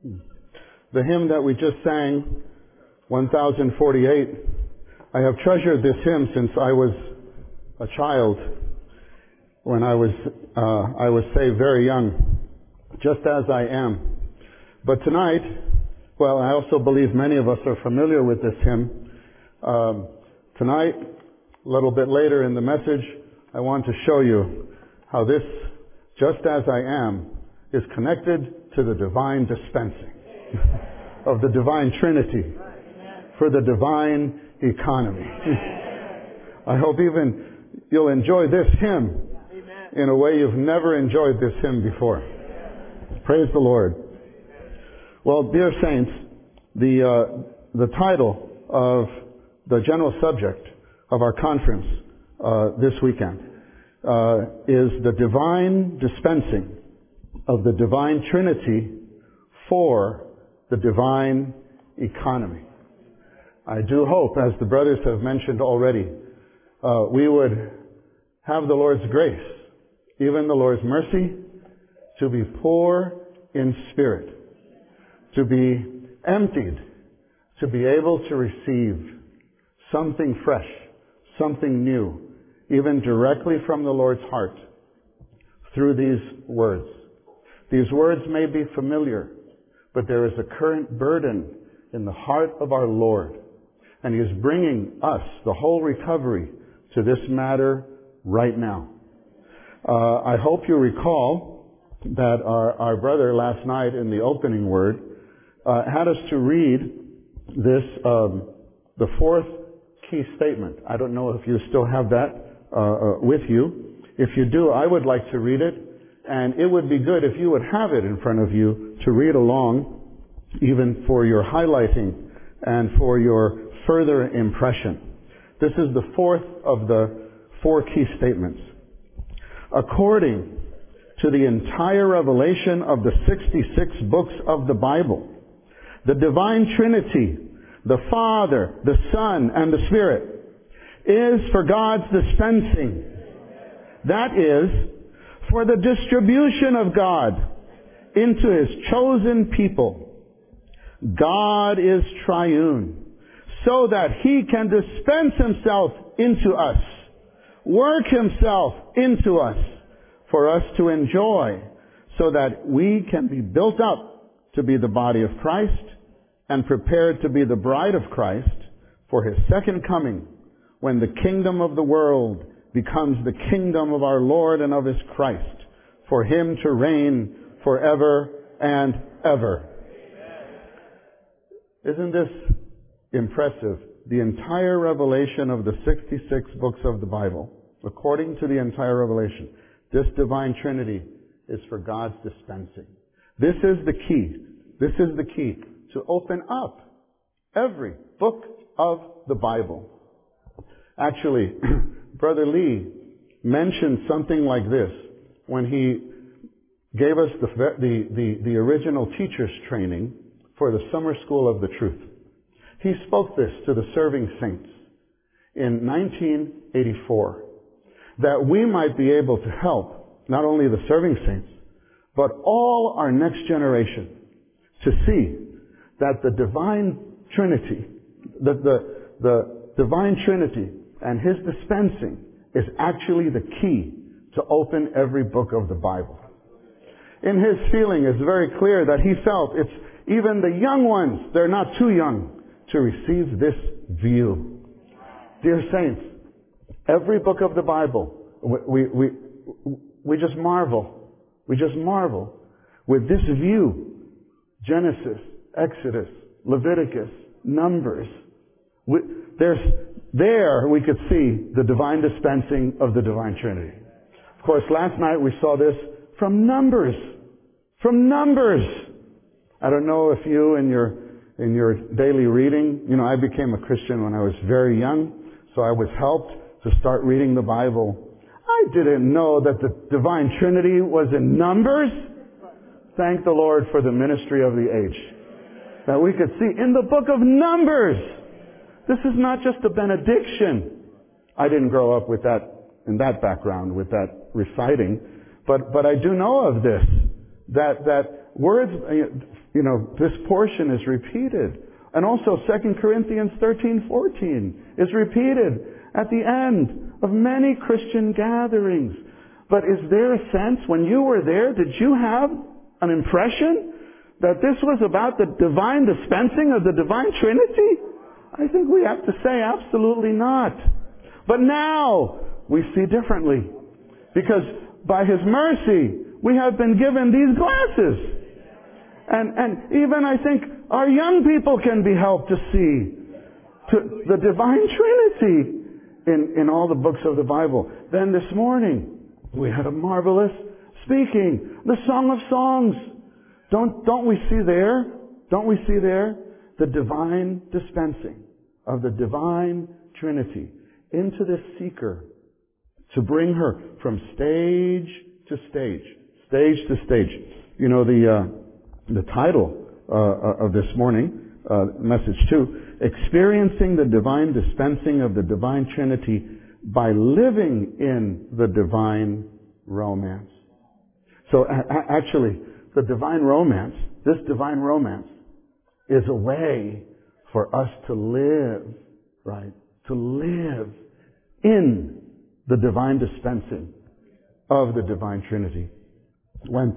The hymn that we just sang, 1048, I have treasured this hymn since I was a child, when I was saved very young, just as I am. But tonight, well, I also believe many of us are familiar with this hymn. Tonight, a little bit later in the message, I want to show you how this, just as I am, is connected to the divine dispensing of the divine Trinity for the divine economy. I hope even you'll enjoy this hymn in a way you've never enjoyed this hymn before. Praise the Lord. Well, dear saints, the title of the general subject of our conference this weekend is the divine dispensing of the divine Trinity for the divine economy. I do hope, as the brothers have mentioned already, we would have the Lord's grace, even the Lord's mercy, to be poor in spirit, to be emptied, to be able to receive something fresh, something new, even directly from the Lord's heart through these words. These words may be familiar, but there is a current burden in the heart of our Lord, and He is bringing us, the whole recovery, to this matter right now. I hope you recall that our brother last night in the opening word had us to read this, the fourth key statement. I don't know if you still have that with you. If you do, I would like to read it, and it would be good if you would have it in front of you to read along, even for your highlighting and for your further impression. This is the fourth of the four key statements. According to the entire revelation of the 66 books of the Bible, the divine Trinity, the Father, the Son, and the Spirit, is for God's dispensing. That is, for the distribution of God into His chosen people. God is triune, so that He can dispense Himself into us, work Himself into us, for us to enjoy, so that we can be built up to be the body of Christ and prepared to be the bride of Christ for His second coming, when the kingdom of the world becomes the kingdom of our Lord and of His Christ, for Him to reign forever and ever. Isn't this impressive? The entire revelation of the 66 books of the Bible, according to the entire revelation, this divine Trinity is for God's dispensing. This is the key. This is the key to open up every book of the Bible. Actually, Brother Lee mentioned something like this when he gave us the original teacher's training for the Summer School of the Truth. He spoke this to the serving saints in 1984, that we might be able to help not only the serving saints, but all our next generation to see that the divine Trinity, the divine Trinity and His dispensing is actually the key to open every book of the Bible. In his feeling, it's very clear that he felt it's even the young ones, they're not too young to receive this view. Dear saints, every book of the Bible, we just marvel. We just marvel with this view. Genesis, Exodus, Leviticus, Numbers. There we could see the divine dispensing of the divine Trinity. Of course, last night we saw this from Numbers. From Numbers. I don't know if you in your daily reading, I became a Christian when I was very young, so I was helped to start reading the Bible. I didn't know that the divine Trinity was in Numbers. Thank the Lord for the ministry of the age. That we could see in the book of Numbers. This is not just a benediction. I didn't grow up with that, in that background, with that reciting. But I do know of this. That words, this portion is repeated. And also 2 Corinthians 13:14 is repeated at the end of many Christian gatherings. But is there a sense, when you were there, did you have an impression that this was about the divine dispensing of the divine Trinity? I think we have to say absolutely not. But now we see differently. Because by His mercy, we have been given these glasses. And even I think our young people can be helped to see the divine Trinity in all the books of the Bible. Then this morning, we had a marvelous speaking, the Song of Songs. Don't we see there? Don't we see there the divine dispensing of the divine Trinity into this seeker to bring her from stage to stage, stage to stage. You know, the title of this morning, message 2, experiencing the divine dispensing of the divine Trinity by living in the divine romance. So actually, the divine romance, this divine romance, is a way for us to live, right? To live in the divine dispensing of the divine Trinity. When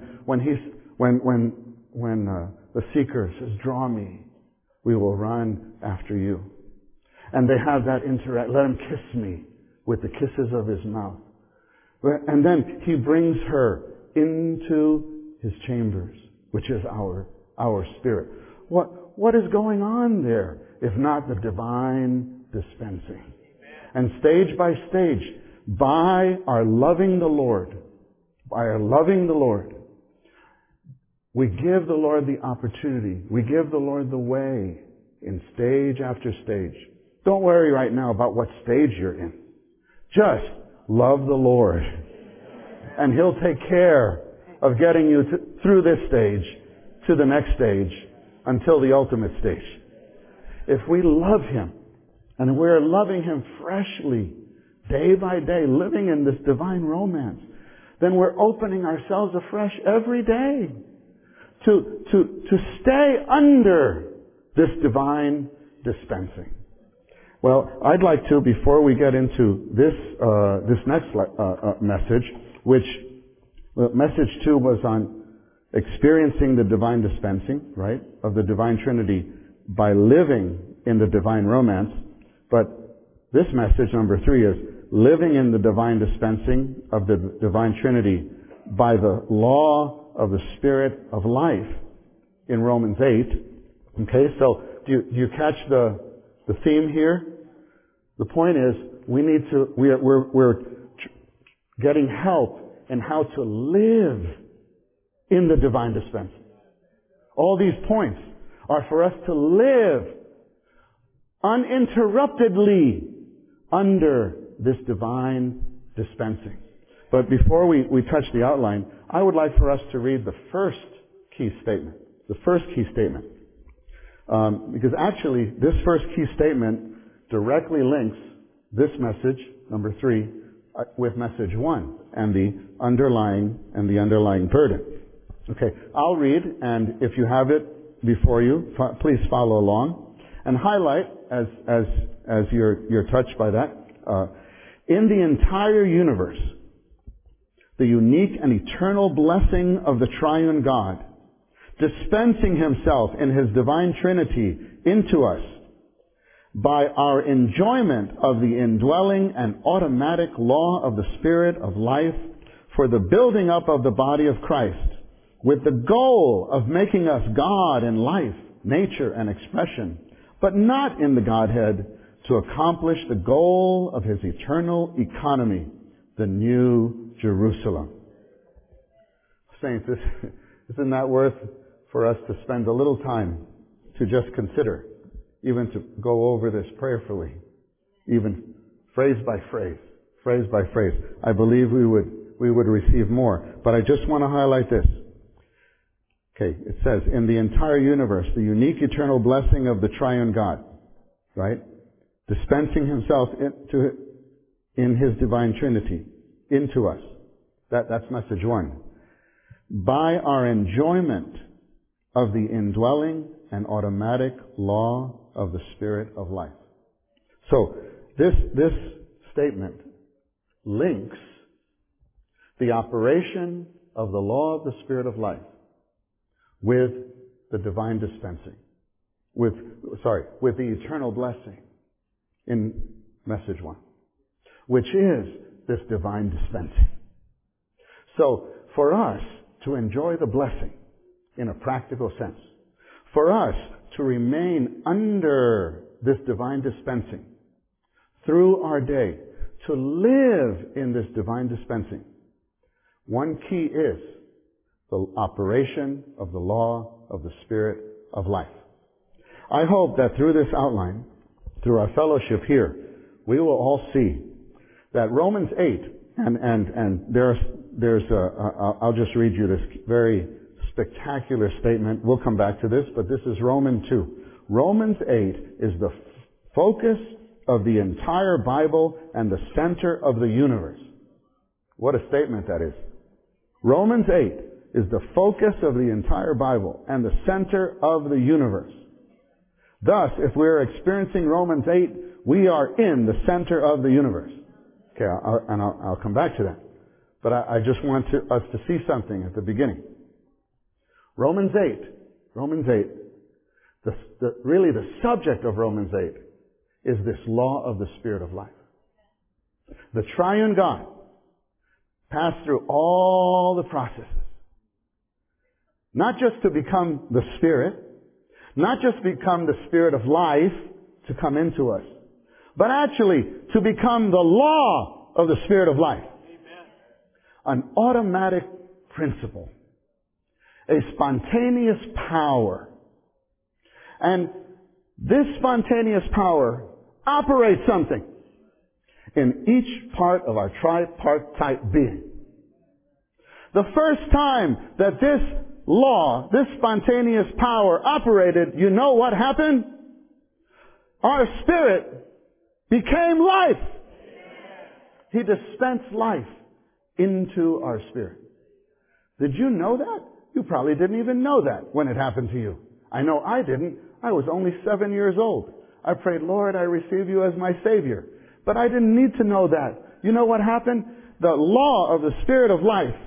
the seeker says, "Draw me, we will run after you," and they have that interact. Let him kiss me with the kisses of his mouth, and then he brings her into his chambers, which is our spirit. What is going on there, if not the divine dispensing? And stage by stage, by our loving the Lord, we give the Lord the opportunity. We give the Lord the way in stage after stage. Don't worry right now about what stage you're in. Just love the Lord. And He'll take care of getting you through this stage to the next stage until the ultimate stage. If we love Him and we're loving Him freshly, day by day, living in this divine romance, then we're opening ourselves afresh every day to stay under this divine dispensing. Well, I'd like to, before we get into this next message, which message 2 was on experiencing the divine dispensing, right, of the divine Trinity by living in the divine romance. But this message, number 3, is living in the divine dispensing of the divine Trinity by the law of the Spirit of life in Romans 8. Okay, so do you catch the theme here? The point is, we're getting help in how to live in the divine dispensing. All these points are for us to live uninterruptedly under this divine dispensing. But before we touch the outline, I would like for us to read the first key statement. The first key statement. Because actually, this first key statement directly links this message, number 3, with message 1 and the underlying burden. Okay, I'll read, and if you have it before you, please follow along and highlight as you're touched by that. In the entire universe, the unique and eternal blessing of the triune God, dispensing Himself in His divine Trinity into us by our enjoyment of the indwelling and automatic law of the Spirit of life for the building up of the body of Christ, with the goal of making us God in life, nature, and expression, but not in the Godhead, to accomplish the goal of His eternal economy, the New Jerusalem. Saints, isn't that worth for us to spend a little time to just consider, even to go over this prayerfully, even phrase by phrase. I believe we would receive more. But I just want to highlight this. Okay, it says, in the entire universe, the unique eternal blessing of the triune God, right? Dispensing Himself in His divine Trinity into us. That's message 1. by our enjoyment of the indwelling and automatic law of the Spirit of life. So, this statement links the operation of the law of the Spirit of life with the divine dispensing, with the eternal blessing in message 1, which is this divine dispensing. So, for us to enjoy the blessing in a practical sense, for us to remain under this divine dispensing through our day, to live in this divine dispensing, one key is the operation of the law of the Spirit of life. I hope that through this outline, through our fellowship here, we will all see that Romans 8, and I'll just read you this very spectacular statement. We'll come back to this, but this is Romans 2. Romans 8 is the focus of the entire Bible and the center of the universe. What a statement that is. Romans 8 is the focus of the entire Bible and the center of the universe. Thus, if we're experiencing Romans 8, we are in the center of the universe. Okay, I'll come back to that. But I just want us to see something at the beginning. Romans 8, really the subject of Romans 8 is this law of the Spirit of life. The triune God passed through all the processes. Not just to become the Spirit, not just become the Spirit of life to come into us, but actually to become the law of the Spirit of life. An automatic principle. A spontaneous power. And this spontaneous power operates something in each part of our tripartite being. The first time that this law, this spontaneous power operated, you know what happened? Our spirit became life. He dispensed life into our spirit. Did you know that? You probably didn't even know that when it happened to you. I know I didn't. I was only 7 years old. I prayed, Lord, I receive you as my Savior. But I didn't need to know that. You know what happened? The law of the Spirit of life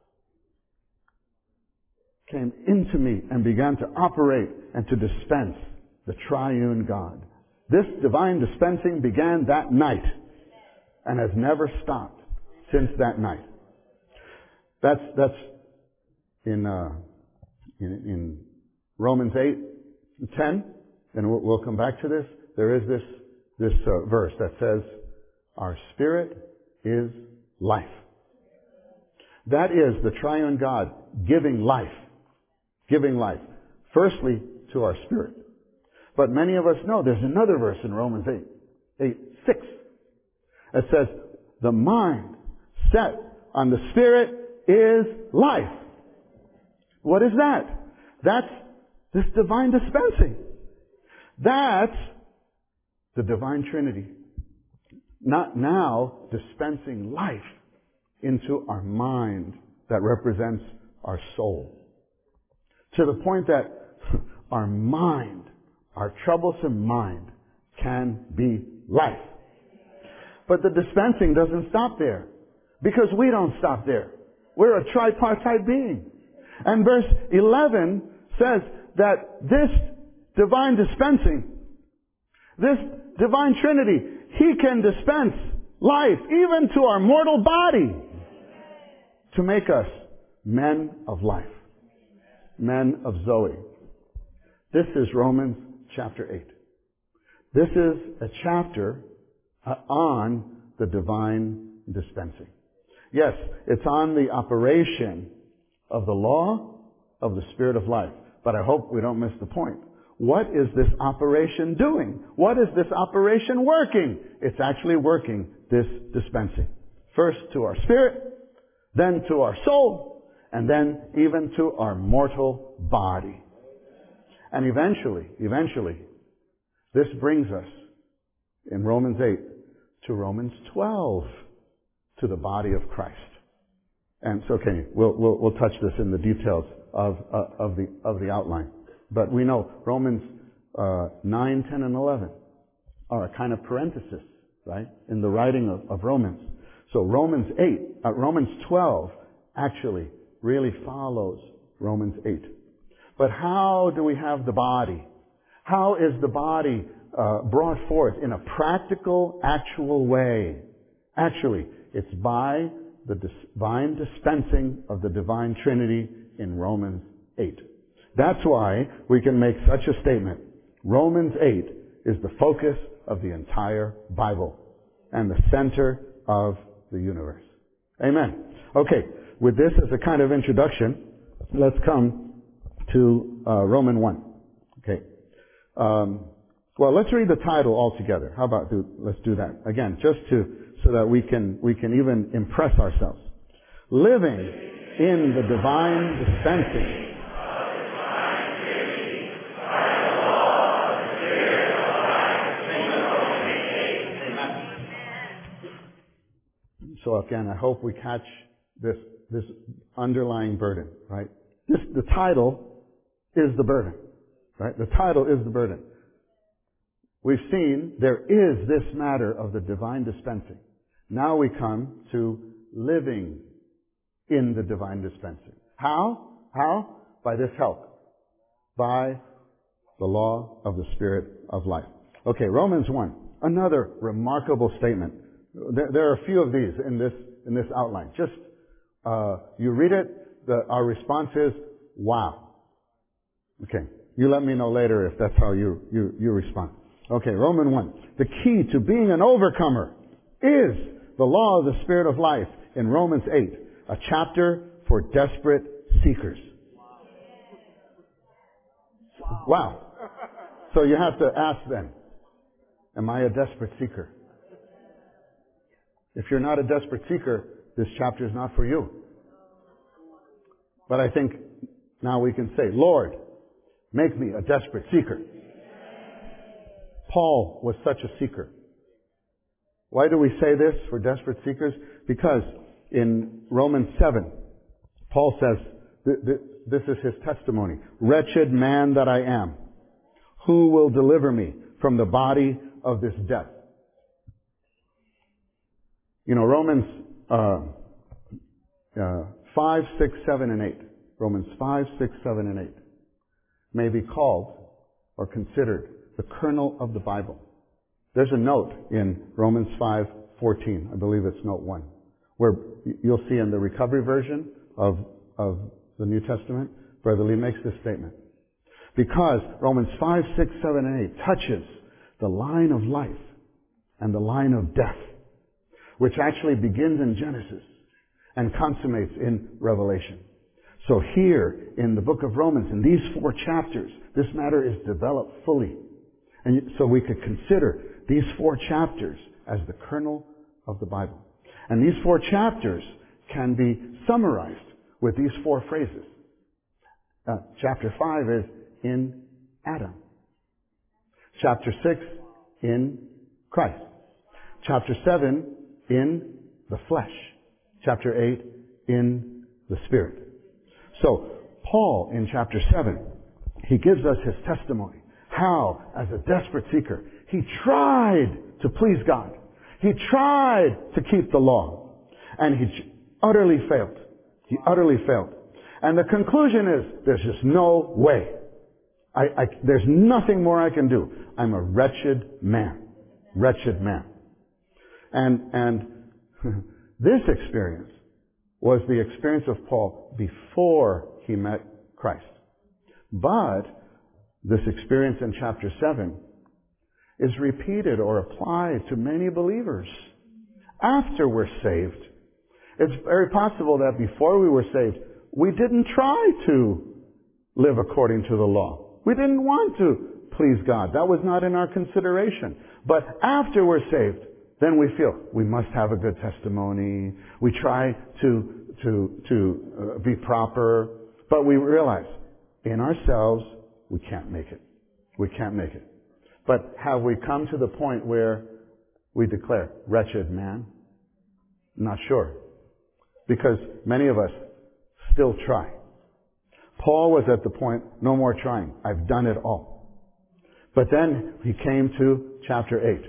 came into me and began to operate and to dispense the triune God. This divine dispensing began that night and has never stopped since that night. That's in Romans 8:10, and we'll come back to this. There is this verse that says, "Our spirit is life." That is the triune God giving life. Giving life. Firstly, to our spirit. But many of us know there's another verse in Romans 8:6. It says, "The mind set on the Spirit is life." What is that? That's this divine dispensing. That's the divine Trinity. Not now dispensing life into our mind that represents our soul. To the point that our mind, our troublesome mind, can be life. But the dispensing doesn't stop there. Because we don't stop there. We're a tripartite being. And verse 11 says that this divine dispensing, this divine Trinity, He can dispense life even to our mortal body to make us men of life. Men of Zoe. This is Romans chapter 8. This is a chapter on the divine dispensing. Yes, it's on the operation of the law of the Spirit of life. But I hope we don't miss the point. What is this operation doing? What is this operation working? It's actually working this dispensing. First to our spirit, then to our soul, and then even to our mortal body. And eventually, this brings us in Romans 8 to Romans 12, to the body of Christ. And so, okay, we'll touch this in the details of the outline. But we know Romans 9, 10, and 11 are a kind of parenthesis, right, in the writing of Romans. So Romans 12 actually really follows Romans 8. But how do we have the body? How is the body brought forth in a practical, actual way? Actually, it's by the divine dispensing of the divine Trinity in Romans 8. That's why we can make such a statement. Romans 8 is the focus of the entire Bible and the center of the universe. Amen. Okay, with this as a kind of introduction, let's come to Romans 1. Okay. Well, let's read the title altogether. How about let's do that again, just so that we can even impress ourselves. Living in the divine dispensing. So again, I hope we catch this underlying burden, right? The title is the burden, right? The title is the burden. We've seen there is this matter of the divine dispensing. Now we come to living in the divine dispensing. How? How? By this help. By the law of the Spirit of life. Okay, Romans 1. Another remarkable statement. There are a few of these in this outline. Just, you read it, our response is, wow. Okay, you let me know later if that's how you respond. Okay, Romans 1. The key to being an overcomer is the law of the Spirit of life in Romans 8, a chapter for desperate seekers. Wow. So you have to ask then, am I a desperate seeker? If you're not a desperate seeker, this chapter is not for you. But I think now we can say, Lord, make me a desperate seeker. Paul was such a seeker. Why do we say this for desperate seekers? Because in Romans 7, Paul says, this is his testimony. Wretched man that I am, who will deliver me from the body of this death? You know, Romans 5, 6, 7, and 8. Romans 5, 6, 7, and 8 may be called or considered the kernel of the Bible. There's a note in Romans 5:14. I believe it's note 1, where you'll see in the recovery version of the New Testament, Brother Lee makes this statement. Because Romans 5, 6, 7, and 8 touches the line of life and the line of death, which actually begins in Genesis and consummates in Revelation. So here in the book of Romans, in these 4 chapters, this matter is developed fully. And so we could consider these 4 chapters as the kernel of the Bible. And these 4 chapters can be summarized with these 4 phrases. Chapter 5 is in Adam. Chapter 6, in Christ. Chapter 7, in the flesh. Chapter 8, in the Spirit. So, Paul, in chapter 7, he gives us his testimony. How, as a desperate seeker, he tried to please God. He tried to keep the law. And he utterly failed. He utterly failed. And the conclusion is, there's just no way. There's nothing more I can do. I'm a wretched man. Wretched man. And this experience was the experience of Paul before he met Christ. But this experience in chapter 7 is repeated or applied to many believers after we're saved. It's very possible that before we were saved, we didn't try to live according to the law. We didn't want to please God. That was not in our consideration. But after we're saved, then we feel we must have a good testimony. We try to be proper, but we realize in ourselves we can't make it. We can't make it. But have we come to the point where we declare, wretched man? Not sure. because many of us still try. Paul was at the point, no more trying. I've done it all. But then he came to chapter 8.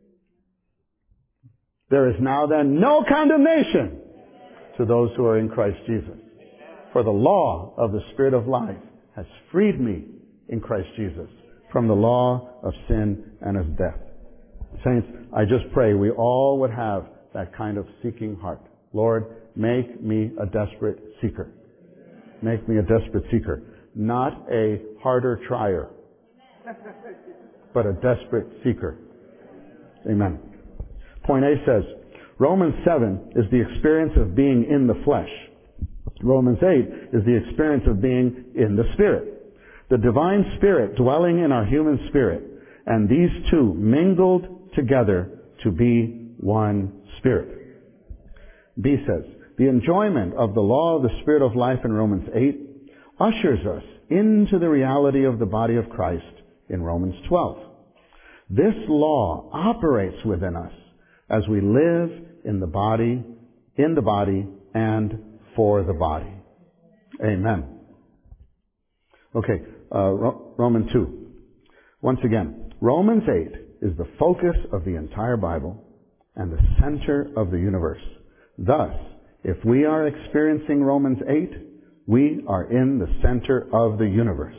There is now then no condemnation to those who are in Christ Jesus. For the law of the Spirit of life has freed me in Christ Jesus from the law of sin and of death. Saints, I just pray we all would have that kind of seeking heart. Lord, make me a desperate seeker. Make me a desperate seeker. Not a harder trier, but a desperate seeker. Amen. Point A says, Romans 7 is the experience of being in the flesh. Romans 8 is the experience of being in the Spirit. The divine Spirit dwelling in our human spirit, and these two mingled together to be one Spirit. B says, the enjoyment of the law of the Spirit of life in Romans 8 ushers us into the reality of the body of Christ in Romans 12. This law operates within us as we live in the body, and for the body. Amen. Okay, Romans 2. Once again, Romans 8 is the focus of the entire Bible and the center of the universe. Thus, if we are experiencing Romans 8, we are in the center of the universe.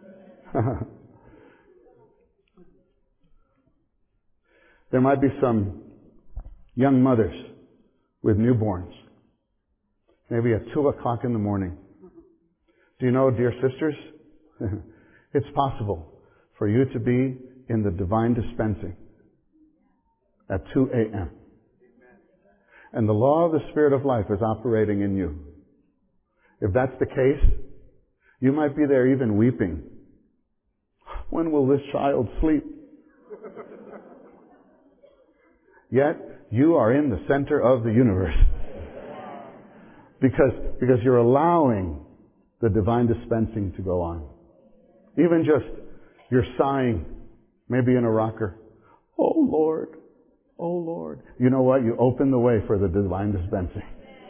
There might be some young mothers with newborns, maybe at 2 o'clock in the morning. Do you know, dear sisters, it's possible for you to be in the divine dispensing at 2 a.m. And the law of the Spirit of life is operating in you. If that's the case, you might be there even weeping. When will this child sleep? Yet, you are in the center of the universe. Because you're allowing the divine dispensing to go on. Even just, you're sighing, maybe in a rocker. Oh Lord, oh Lord. You know what? You open the way for the divine dispensing.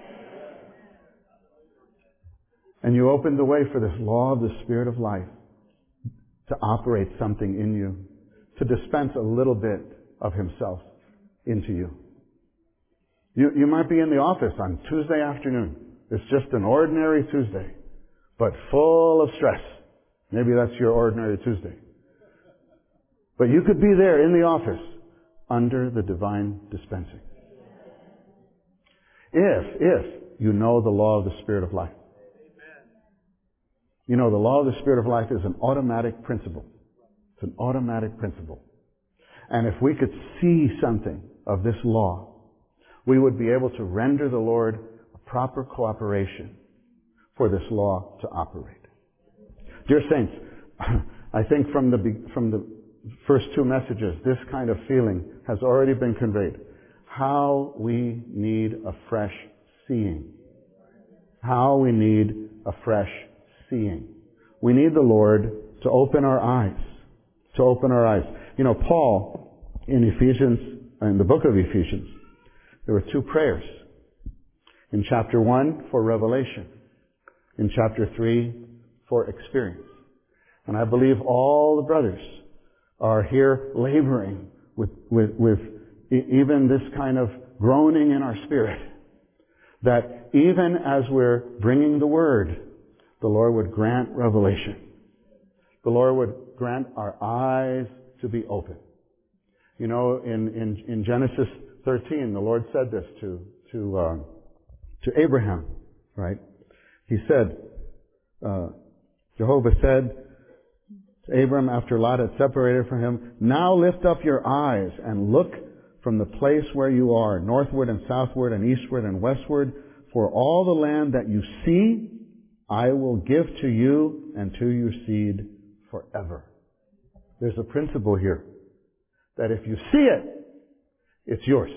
And you open the way for this law of the Spirit of life to operate something in you, to dispense a little bit of Himself into you. You might be in the office on Tuesday afternoon. It's just an ordinary Tuesday, but full of stress. Maybe that's your ordinary Tuesday. But you could be there in the office under the divine dispensing. If you know the law of the Spirit of life. You know, the law of the Spirit of life is an automatic principle. It's an automatic principle. And if we could see something of this law, we would be able to render the Lord a proper cooperation for this law to operate. Dear saints, I think from the first two messages, this kind of feeling has already been conveyed. How we need a fresh seeing. How we need a fresh seeing. We need the Lord to open our eyes. To open our eyes. You know, Paul, in the book of Ephesians, there were two prayers. In chapter 1, for revelation. In chapter 3, for experience. And I believe all the brothers are here laboring with even this kind of groaning in our spirit. That even as we're bringing the Word, the Lord would grant revelation. The Lord would grant our eyes to be open. You know, in Genesis 13, the Lord said this to Abraham, right? He said, Jehovah said to Abram after Lot had separated from him, now lift up your eyes and look from the place where you are, northward and southward and eastward and westward, for all the land that you see, I will give to you and to your seed forever. There's a principle here that if you see it, it's yours.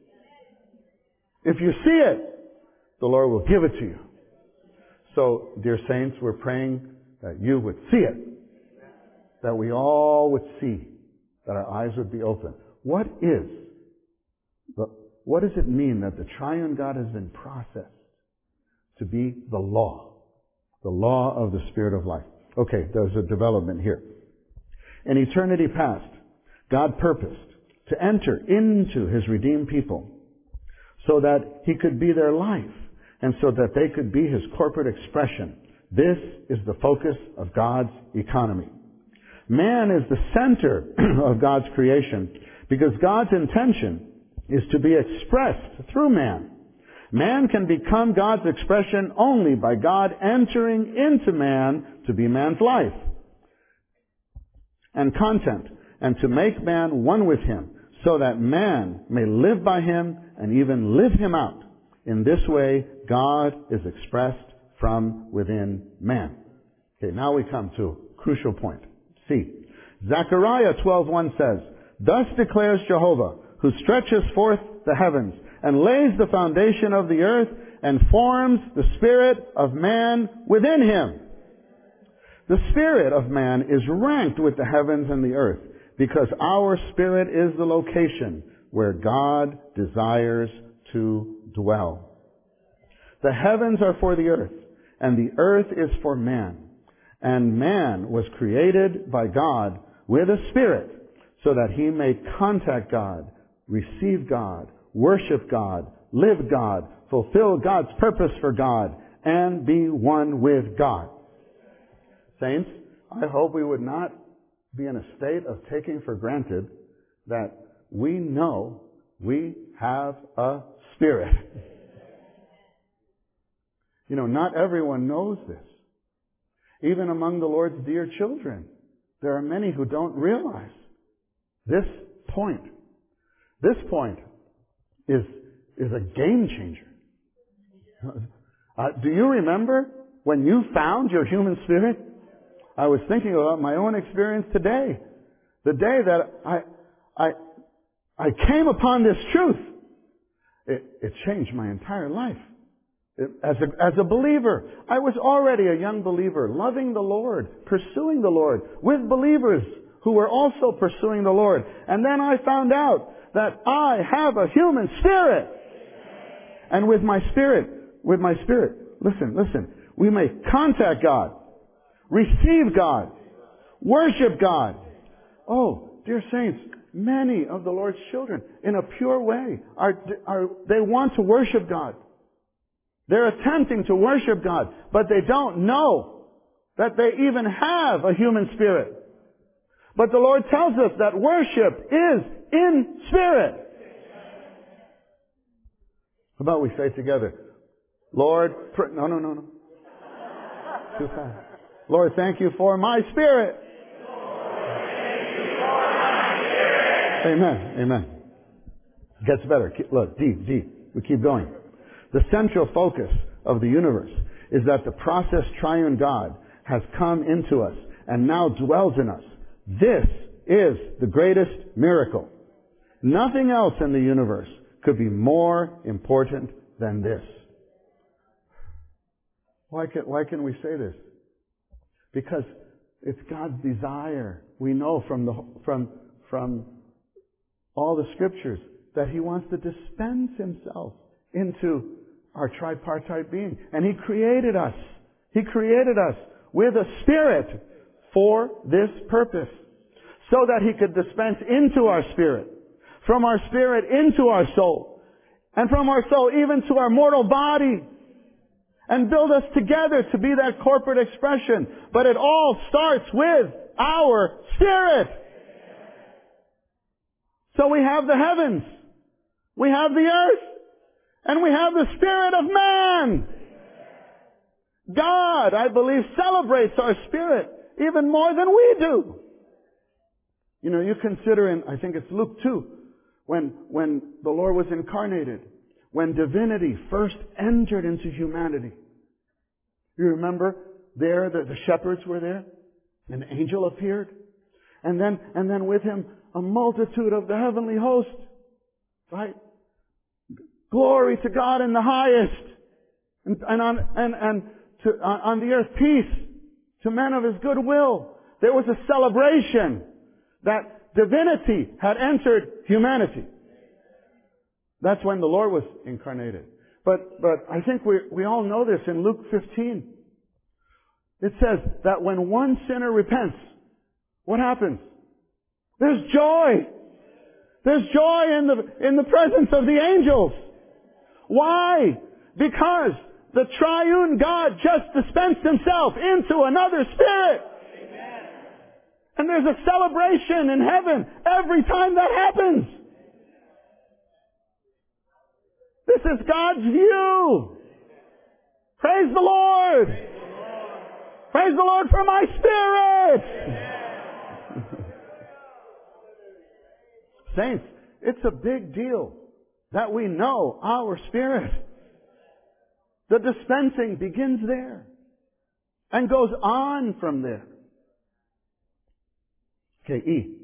If you see it, the Lord will give it to you. So, dear saints, we're praying that you would see it. That we all would see. That our eyes would be open. What does it mean that the triune God has been processed to be the law of the Spirit of life. Okay, there's a development here. In eternity past, God purposed to enter into His redeemed people so that He could be their life and so that they could be His corporate expression. This is the focus of God's economy. Man is the center of God's creation because God's intention is to be expressed through man. Man can become God's expression only by God entering into man to be man's life and content, and to make man one with Him, so that man may live by Him and even live Him out. In this way, God is expressed from within man. Okay, now we come to a crucial point. C. Zechariah 12:1 says, "Thus declares Jehovah, who stretches forth the heavens, and lays the foundation of the earth, and forms the spirit of man within him." The spirit of man is ranked with the heavens and the earth, because our spirit is the location where God desires to dwell. The heavens are for the earth, and the earth is for man. And man was created by God with a spirit, so that he may contact God, receive God, worship God, live God, fulfill God's purpose for God, and be one with God. Saints, I hope we would not be in a state of taking for granted that we know we have a spirit. You know, not everyone knows this. Even among the Lord's dear children, there are many who don't realize this point. This point is a game changer. Do you remember when you found your human spirit? I was thinking about my own experience today. The day that I came upon this truth, it changed my entire life. As a believer, I was already a young believer, loving the Lord, pursuing the Lord, with believers who were also pursuing the Lord. And then I found out that I have a human spirit. And with my spirit, listen, we may contact God, receive God, worship God. Oh, dear saints, many of the Lord's children, in a pure way, they want to worship God. They're attempting to worship God, but they don't know that they even have a human spirit. But the Lord tells us that worship is in spirit. How about we say together, Lord, no. Too fast. Lord, thank you for my spirit. Amen. It gets better. Look, D. We keep going. The central focus of the universe is that the process triune God has come into us and now dwells in us. This is the greatest miracle. Nothing else in the universe could be more important than this. Why can we say this? Because it's God's desire. We know from all the scriptures that He wants to dispense Himself into our tripartite being. And He created us. He created us with a spirit for this purpose, so that He could dispense into our spirit, from our spirit into our soul, and from our soul even to our mortal body, and build us together to be that corporate expression. But it all starts with our spirit. So we have the heavens, we have the earth, and we have the spirit of man. God, I believe, celebrates our spirit even more than we do. You know, you consider I think it's Luke 2, when the Lord was incarnated, when divinity first entered into humanity. You remember there, the shepherds were there, an angel appeared, and then with him a multitude of the heavenly host, right? Glory to God in the highest, and on the earth peace to men of His good will. There was a celebration that divinity had entered humanity. That's when the Lord was incarnated. But I think we all know this in Luke 15. It says that when one sinner repents, what happens? There's joy. There's joy in the presence of the angels. Why? Because the triune God just dispensed himself into another spirit. Amen. And there's a celebration in heaven every time that happens. This is God's view. Praise the Lord. Praise the Lord for my spirit. Saints, it's a big deal that we know our spirit. The dispensing begins there and goes on from there. Okay, E.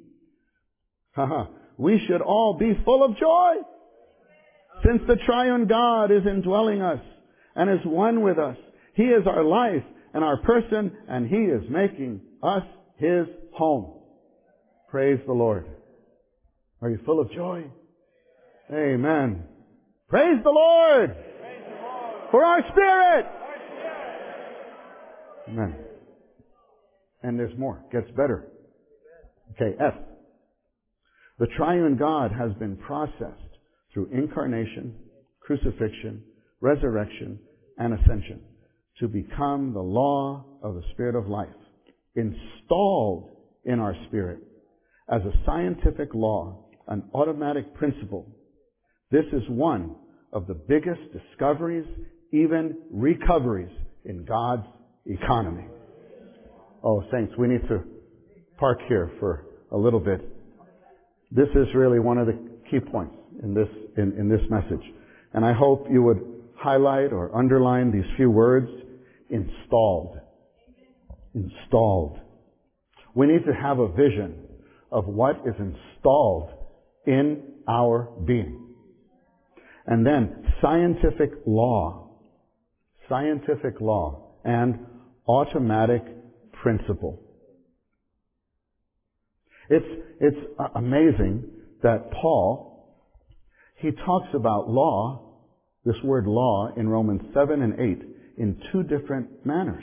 We should all be full of joy since the triune God is indwelling us and is one with us. He is our life and our person, and He is making us His home. Praise the Lord. Are you full of joy? Amen. Praise the Lord for our spirit. Amen. And there's more. It gets better. Okay, F. The triune God has been processed through incarnation, crucifixion, resurrection, and ascension to become the law of the Spirit of life, installed in our spirit as a scientific law, an automatic principle. This is one of the biggest discoveries, even recoveries, in God's economy. Oh, saints, we need to park here for a little bit. This is really one of the key points in this message. And I hope you would highlight or underline these few words: installed. Installed. We need to have a vision of what is installed in our being. And then scientific law and automatic principle. It's amazing that Paul, he talks about law, this word law, in Romans 7 and 8 in two different manners.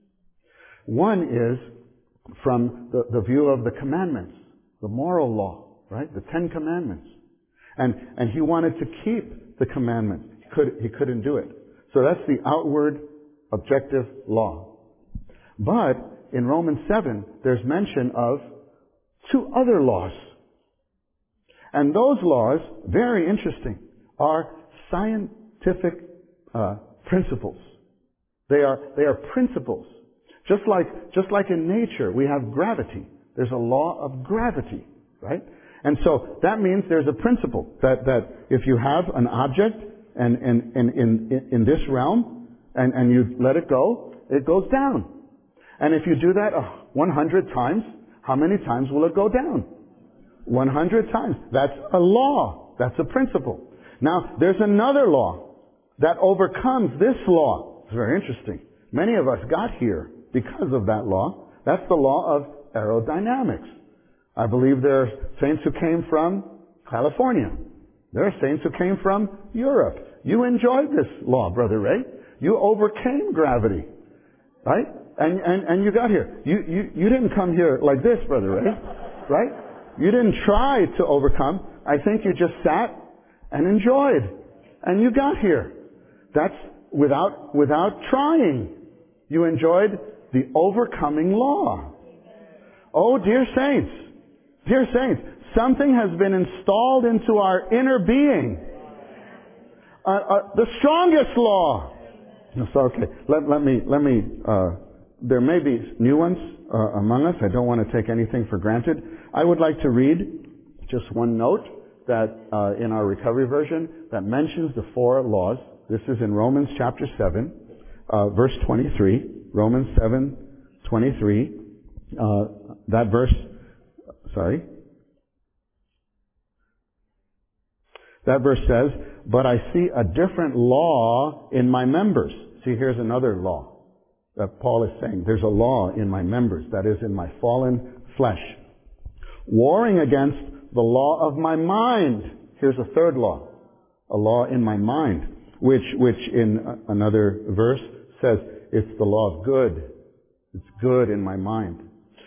One is from the view of the commandments, the moral law, right? The 10 Commandments. And he wanted to keep the commandments. He couldn't do it. So that's the outward, objective law. But in Romans 7, there's mention of two other laws. And those laws, very interesting, are scientific principles. They are principles. Just like in nature, we have gravity. There's a law of gravity, right? And so that means there's a principle that if you have an object and in this realm and you let it goes down. And if you do that 100 times, how many times will it go down? 100 times. That's a law. That's a principle. Now, there's another law that overcomes this law. It's very interesting. Many of us got here because of that law. That's the law of aerodynamics. I believe there are saints who came from California. There are saints who came from Europe. You enjoyed this law, Brother Ray. You overcame gravity, right? And you got here. You didn't come here like this, Brother Ray, right? You didn't try to overcome. I think you just sat and enjoyed, and you got here. That's without trying. You enjoyed the overcoming law. Oh, dear saints, something has been installed into our inner being. The strongest law. So, okay, let me. There may be new ones among us. I don't want to take anything for granted. I would like to read just one note that in our recovery version that mentions the 4 laws. This is in Romans chapter 7, verse 23. Romans 7:23. That verse says, "But I see a different law in my members." See, here's another law that Paul is saying. There's a law in my members, that is, in my fallen flesh. "Warring against the law of my mind." Here's a third law. A law in my mind. which in another verse says, it's the law of good. It's good in my mind.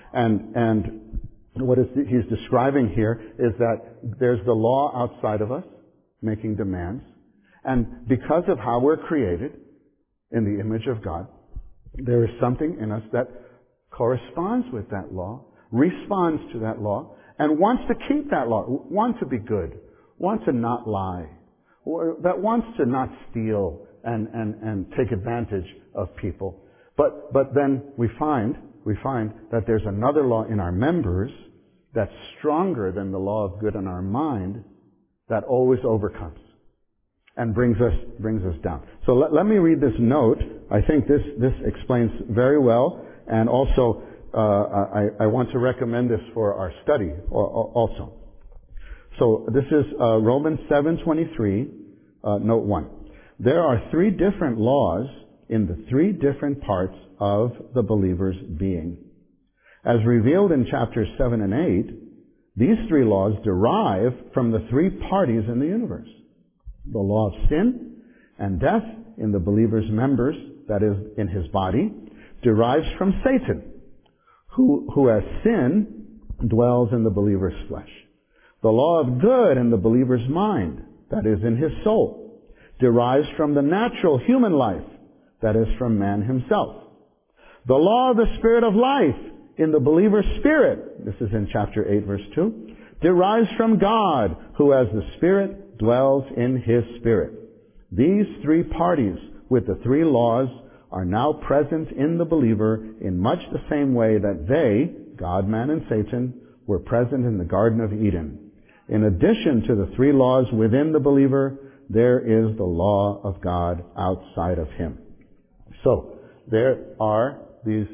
And what he's describing here is that there's the law outside of us making demands. And because of how we're created in the image of God, there is something in us that corresponds with that law, responds to that law, and wants to keep that law, wants to be good, wants to not lie, or that wants to not steal and take advantage of people. But then we find that there's another law in our members that's stronger than the law of good in our mind that always overcomes and brings us down. So let me read this note. I think this explains very well, and also I want to recommend this for our study also. So this is Romans 7:23, note 1. There are 3 different laws in the 3 different parts of the believer's being. As revealed in chapters 7 and 8, these 3 laws derive from the 3 parties in the universe. The law of sin and death in the believer's members, that is, in his body, derives from Satan, who as sin dwells in the believer's flesh. The law of good in the believer's mind, that is, in his soul, derives from the natural human life, that is, from man himself. The law of the Spirit of life in the believer's spirit, this is in chapter 8, verse 2, derives from God, who as the Spirit dwells in his spirit. These 3 parties with the 3 laws are now present in the believer in much the same way that they, God, man, and Satan, were present in the Garden of Eden. In addition to the 3 laws within the believer, there is the law of God outside of him. So, there are the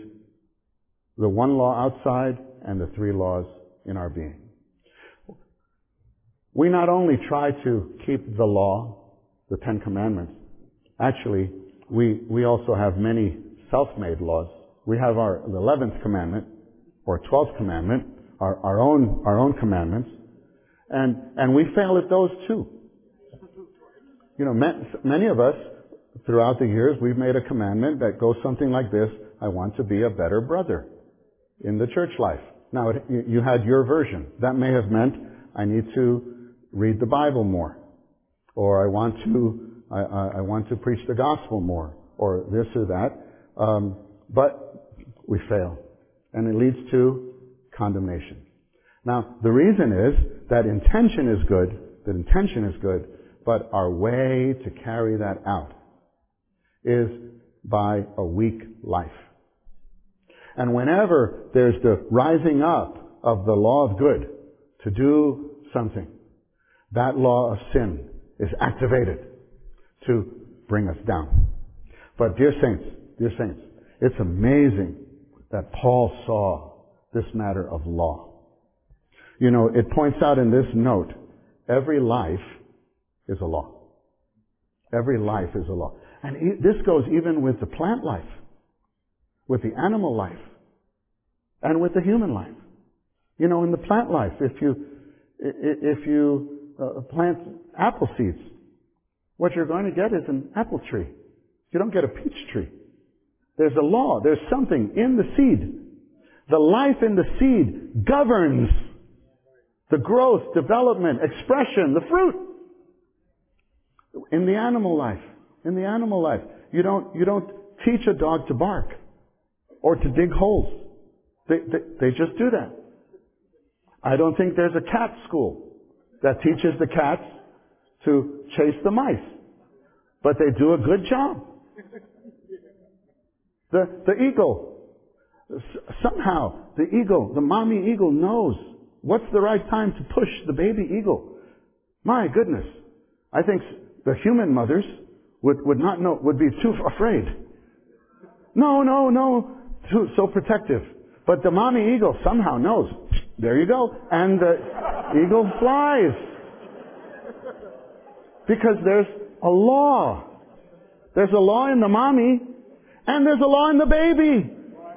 1 law outside and the 3 laws in our being. We not only try to keep the law, the 10 Commandments. Actually, we also have many self-made laws. We have the 11th commandment, or 12th commandment, our own commandments, and we fail at those too. You know, many of us, throughout the years, we've made a commandment that goes something like this: I want to be a better brother in the church life. Now, you had your version. That may have meant I need to read the Bible more, or I want to preach the gospel more, or this or that. But we fail, and it leads to condemnation. Now, the reason is that intention is good, but our way to carry that out is by a weak life. And whenever there's the rising up of the law of good to do something, that law of sin is activated to bring us down. But dear saints, it's amazing that Paul saw this matter of law. You know, it points out in this note, every life is a law. Every life is a law. And this goes even with the plant life, with the animal life, and with the human life. You know, in the plant life, if you plant apple seeds, what you're going to get is an apple tree. You don't get a peach tree. There's a law. There's something in the seed. The life in the seed governs the growth, development, expression, the fruit. In the animal life, you don't teach a dog to bark or to dig holes. They just do that. I don't think there's a cat school that teaches the cats to chase the mice, but they do a good job. The eagle, somehow the mommy eagle knows what's the right time to push the baby eagle. My goodness, I think the human mothers would not know, would be too afraid. No, so protective. But the mommy eagle somehow knows. There you go. And the eagle flies. Because there's a law. There's a law in the mommy, and there's a law in the baby.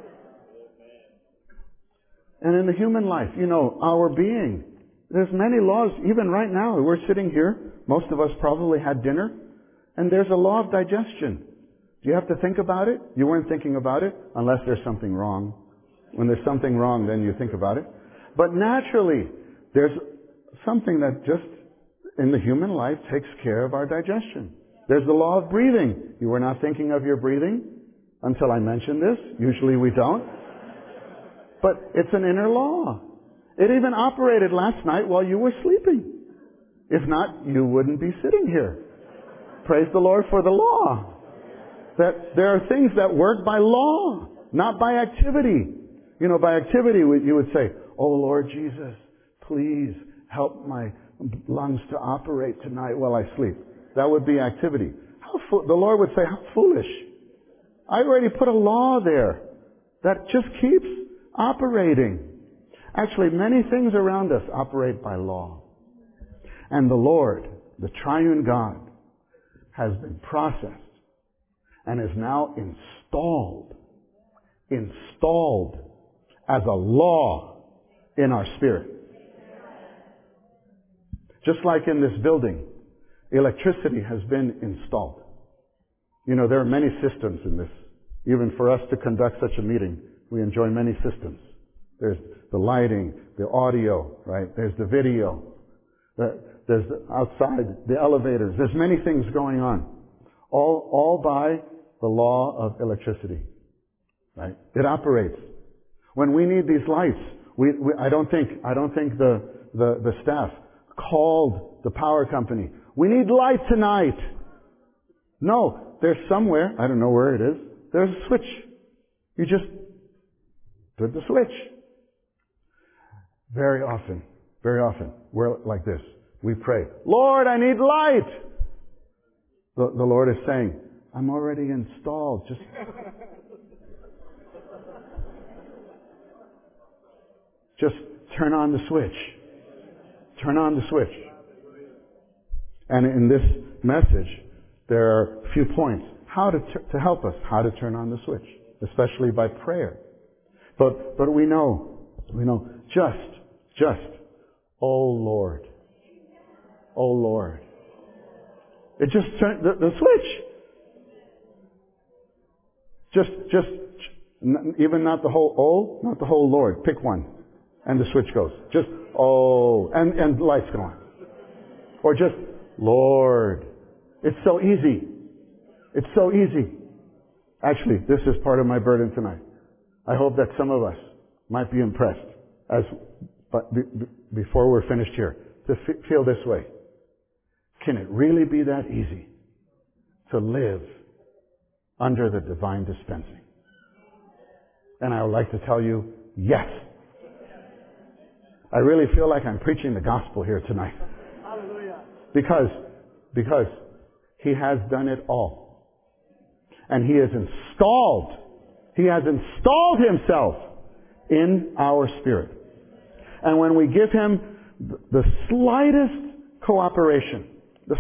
And in the human life, you know, our being, there's many laws. Even right now, we're sitting here. Most of us probably had dinner, And there's a law of digestion. Do you have to think about it? You weren't thinking about it unless there's something wrong. When there's something wrong, then you think about it. But naturally, there's something that just in the human life takes care of our digestion. There's the law of breathing. You were not thinking of your breathing until I mentioned this. Usually we don't. But it's an inner law. It even operated last night while you were sleeping. If not, you wouldn't be sitting here. Praise the Lord for the law. That there are things that work by law, not by activity. You know, by activity you would say, "Oh Lord Jesus, please help my lungs to operate tonight while I sleep." That would be activity. The Lord would say, "How foolish. I already put a law there that just keeps operating." Actually, many things around us operate by law. And the Lord, the triune God, has been processed and is now installed as a law in our spirit. Just like in this building, electricity has been installed. You know, there are many systems in this. Even for us to conduct such a meeting, we enjoy many systems. There's the lighting, the audio, right? There's the video. There's the outside, the elevators. There's many things going on. All by the law of electricity, right? It operates. When we need these lights, I don't think the staff called the power company. "We need light tonight." No, there's somewhere, I don't know where it is, there's a switch. You just put the switch. Very often, we're like this. We pray, "Lord, I need light." The Lord is saying, "I'm already installed. Just turn on the switch. Turn on the switch." And in this message, there are a few points to help us how to turn on the switch, especially by prayer. But we know, just, "Oh Lord, oh Lord." It just turned the switch. Just, even not the whole "oh," not the whole "Lord." Pick one. And the switch goes. Just "oh," and the lights go on. Or just "Lord." It's so easy. It's so easy. Actually, this is part of my burden tonight. I hope that some of us might be impressed but before we're finished here, to feel this way. Can it really be that easy to live under the divine dispensing? And I would like to tell you, yes. I really feel like I'm preaching the gospel here tonight. Hallelujah. Because He has done it all. And He has installed Himself in our spirit. And when we give Him the slightest cooperation, the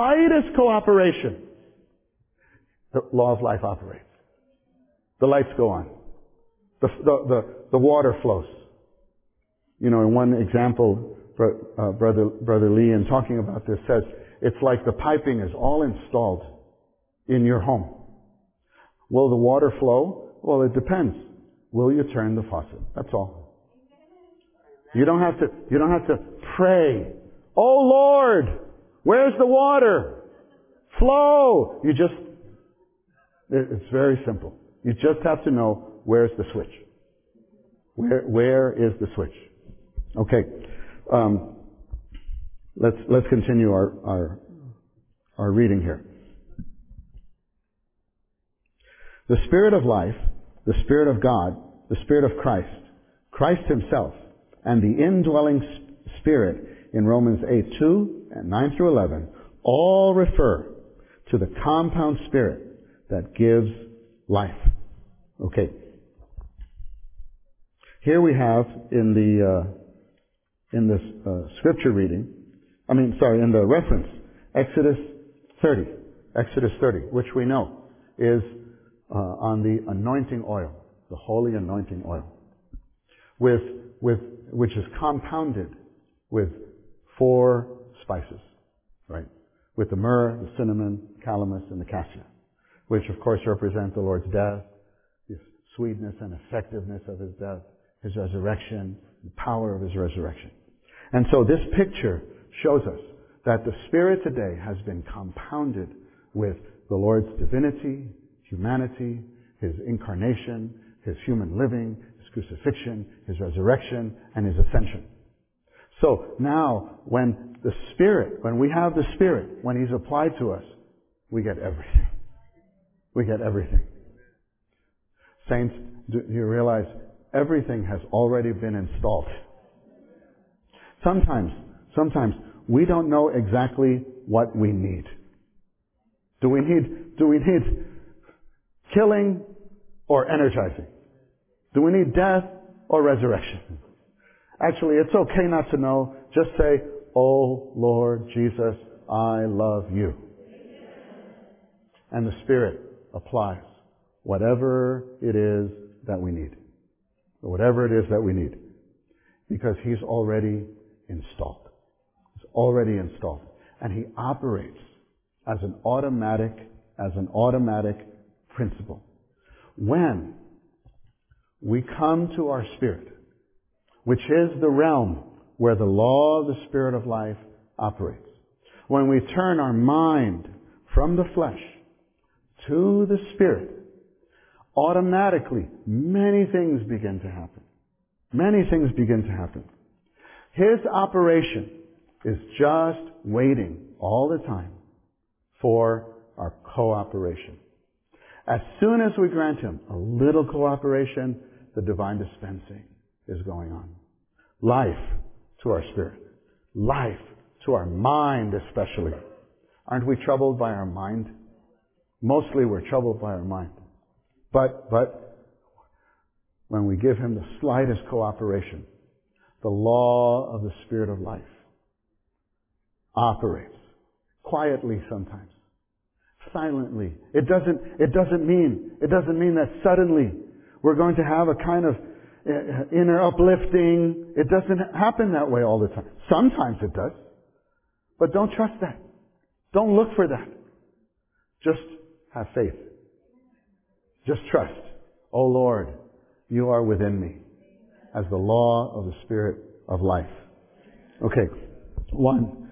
law of life operates. The lights go on. The water flows. You know, in one example, Brother Lee, in talking about this, says it's like the piping is all installed in your home. Will the water flow? Well, it depends. Will you turn the faucet? That's all. You don't have to pray, "Oh Lord, where's the water? Flow!" It's very simple. You just have to know where's the switch. Where is the switch? Okay. Let's continue our reading here. The Spirit of life, the Spirit of God, the Spirit of Christ Himself, and the indwelling Spirit in Romans 8:2 and 9 through 11 all refer to the compound Spirit that gives life. Okay. Here we have in this scripture reading, in the reference, Exodus 30, which we know is on the anointing oil, the holy anointing oil, which is compounded with 4 spices, right? with the myrrh, the cinnamon, calamus, and the cassia, which of course represent the Lord's death, the sweetness and effectiveness of His death, His resurrection, the power of His resurrection. And so this picture shows us that the Spirit today has been compounded with the Lord's divinity, humanity, His incarnation, His human living, His crucifixion, His resurrection, and His ascension. So now, when we have the Spirit, when He's applied to us, we get everything. We get everything. Saints, do you realize everything has already been installed? Sometimes we don't know exactly what we need. Do we need killing or energizing? Do we need death or resurrection? Actually, it's okay not to know. Just say, "Oh Lord Jesus, I love you." And the Spirit applies whatever it is that we need. Whatever it is that we need. Because He's already installed. He's already installed. And He operates as an automatic principle. When we come to our spirit, which is the realm where the law of the Spirit of life operates, when we turn our mind from the flesh to the Spirit, automatically many things begin to happen. Many things begin to happen. His operation is just waiting all the time for our cooperation. As soon as we grant Him a little cooperation, the divine dispensing is going on. Life to our spirit. Life to our mind especially. Aren't we troubled by our mind? Mostly we're troubled by our mind. But when we give Him the slightest cooperation, the law of the Spirit of life operates quietly sometimes, silently. It doesn't mean that suddenly we're going to have a kind of inner uplifting. It doesn't happen that way all the time. Sometimes it does. But don't trust that. Don't look for that. Just have faith. Just trust. Oh Lord, You are within me as the law of the Spirit of life. Okay. 1.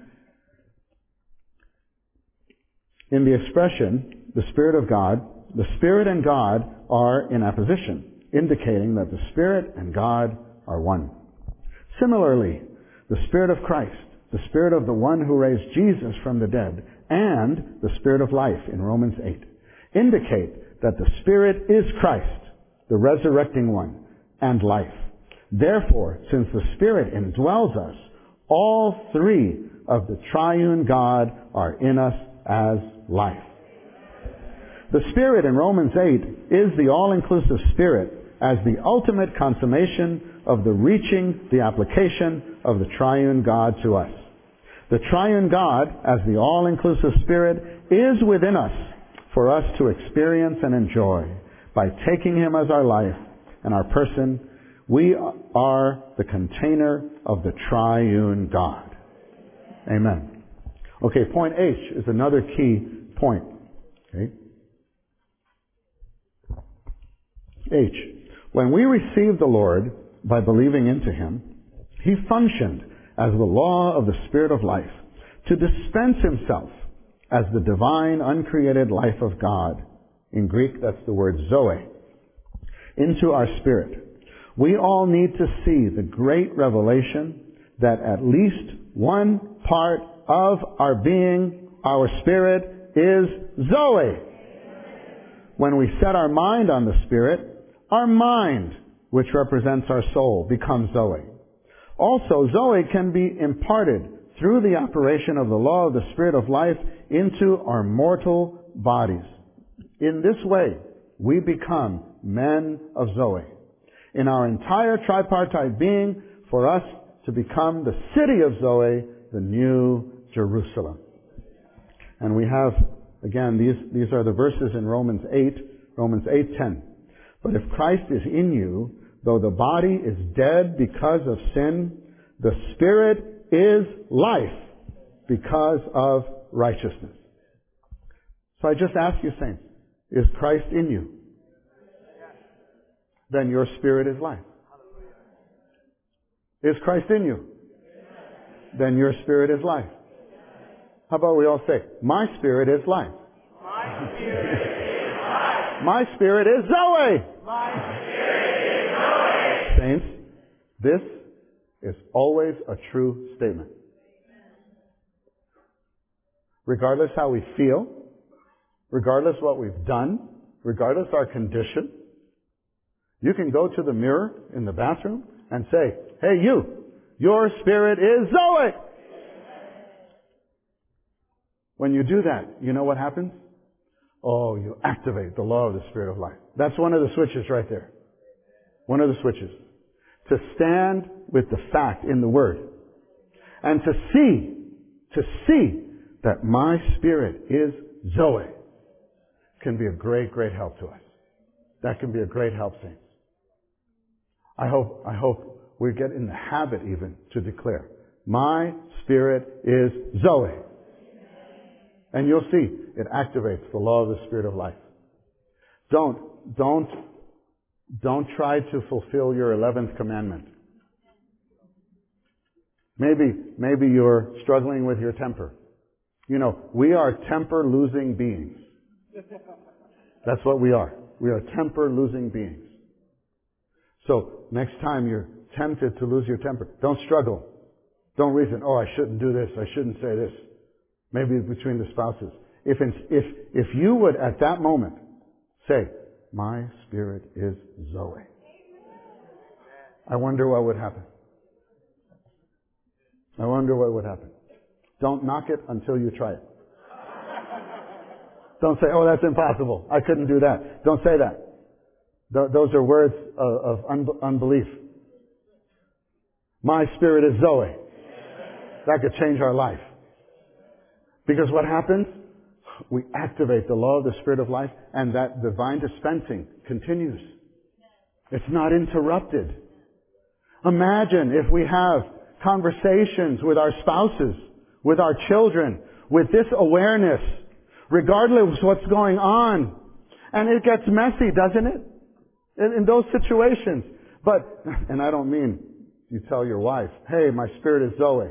In the expression, the Spirit of God, the Spirit and God are in apposition, indicating that the Spirit and God are one. Similarly, the Spirit of Christ, the Spirit of the one who raised Jesus from the dead, and the Spirit of life in Romans 8, indicate that the Spirit is Christ, the resurrecting one, and life. Therefore, since the Spirit indwells us, all three of the triune God are in us as life. The Spirit in Romans 8 is the all-inclusive Spirit as the ultimate consummation of the application of the triune God to us. The triune God, as the all-inclusive Spirit, is within us for us to experience and enjoy. By taking Him as our life and our person, we are the container of the triune God. Amen. Okay, point H is another key point. Okay. H. When we received the Lord by believing into Him, He functioned as the law of the Spirit of life to dispense Himself as the divine uncreated life of God. In Greek, that's the word Zoe. Into our spirit. We all need to see the great revelation that at least one part of our being, our spirit, is Zoe. When we set our mind on the Spirit, our mind, which represents our soul, becomes Zoe. Also, Zoe can be imparted through the operation of the law of the Spirit of life into our mortal bodies. In this way, we become men of Zoe. In our entire tripartite being, for us to become the city of Zoe, the new Jerusalem. And we have, again, these are the verses in Romans 8:10. But if Christ is in you, though the body is dead because of sin, the Spirit is life because of righteousness. So I just ask you, saints, is Christ in you? Then your spirit is life. Is Christ in you? Then your spirit is life. How about we all say, my spirit is life. My spirit is life. My spirit is Zoe. My spirit is Zoe. Saints, this is always a true statement. Regardless how we feel, regardless what we've done, regardless our condition, you can go to the mirror in the bathroom and say, hey you, your spirit is Zoe. When you do that, you know what happens? Oh, you activate the law of the Spirit of life. That's one of the switches right there. One of the switches. To stand with the fact in the Word. And to see that my spirit is Zoe can be a great, great help to us. That can be a great help, saints. I hope we get in the habit even to declare, my spirit is Zoe. And you'll see, it activates the law of the Spirit of life. Don't try to fulfill your 11th commandment. Maybe you're struggling with your temper. You know, we are temper-losing beings. That's what we are. We are temper-losing beings. So, next time you're tempted to lose your temper, don't struggle. Don't reason, oh, I shouldn't do this, I shouldn't say this. Maybe between the spouses. If you would at that moment say, my spirit is Zoe, I wonder what would happen. I wonder what would happen. Don't knock it until you try it. Don't say, oh, that's impossible. I couldn't do that. Don't say that. Those are words of unbelief. My spirit is Zoe. That could change our life. Because what happens? We activate the law of the Spirit of life, and that divine dispensing continues. It's not interrupted. Imagine if we have conversations with our spouses, with our children, with this awareness, regardless of what's going on. And it gets messy, doesn't it? In those situations. But, and I don't mean you tell your wife, hey, my spirit is Zoe.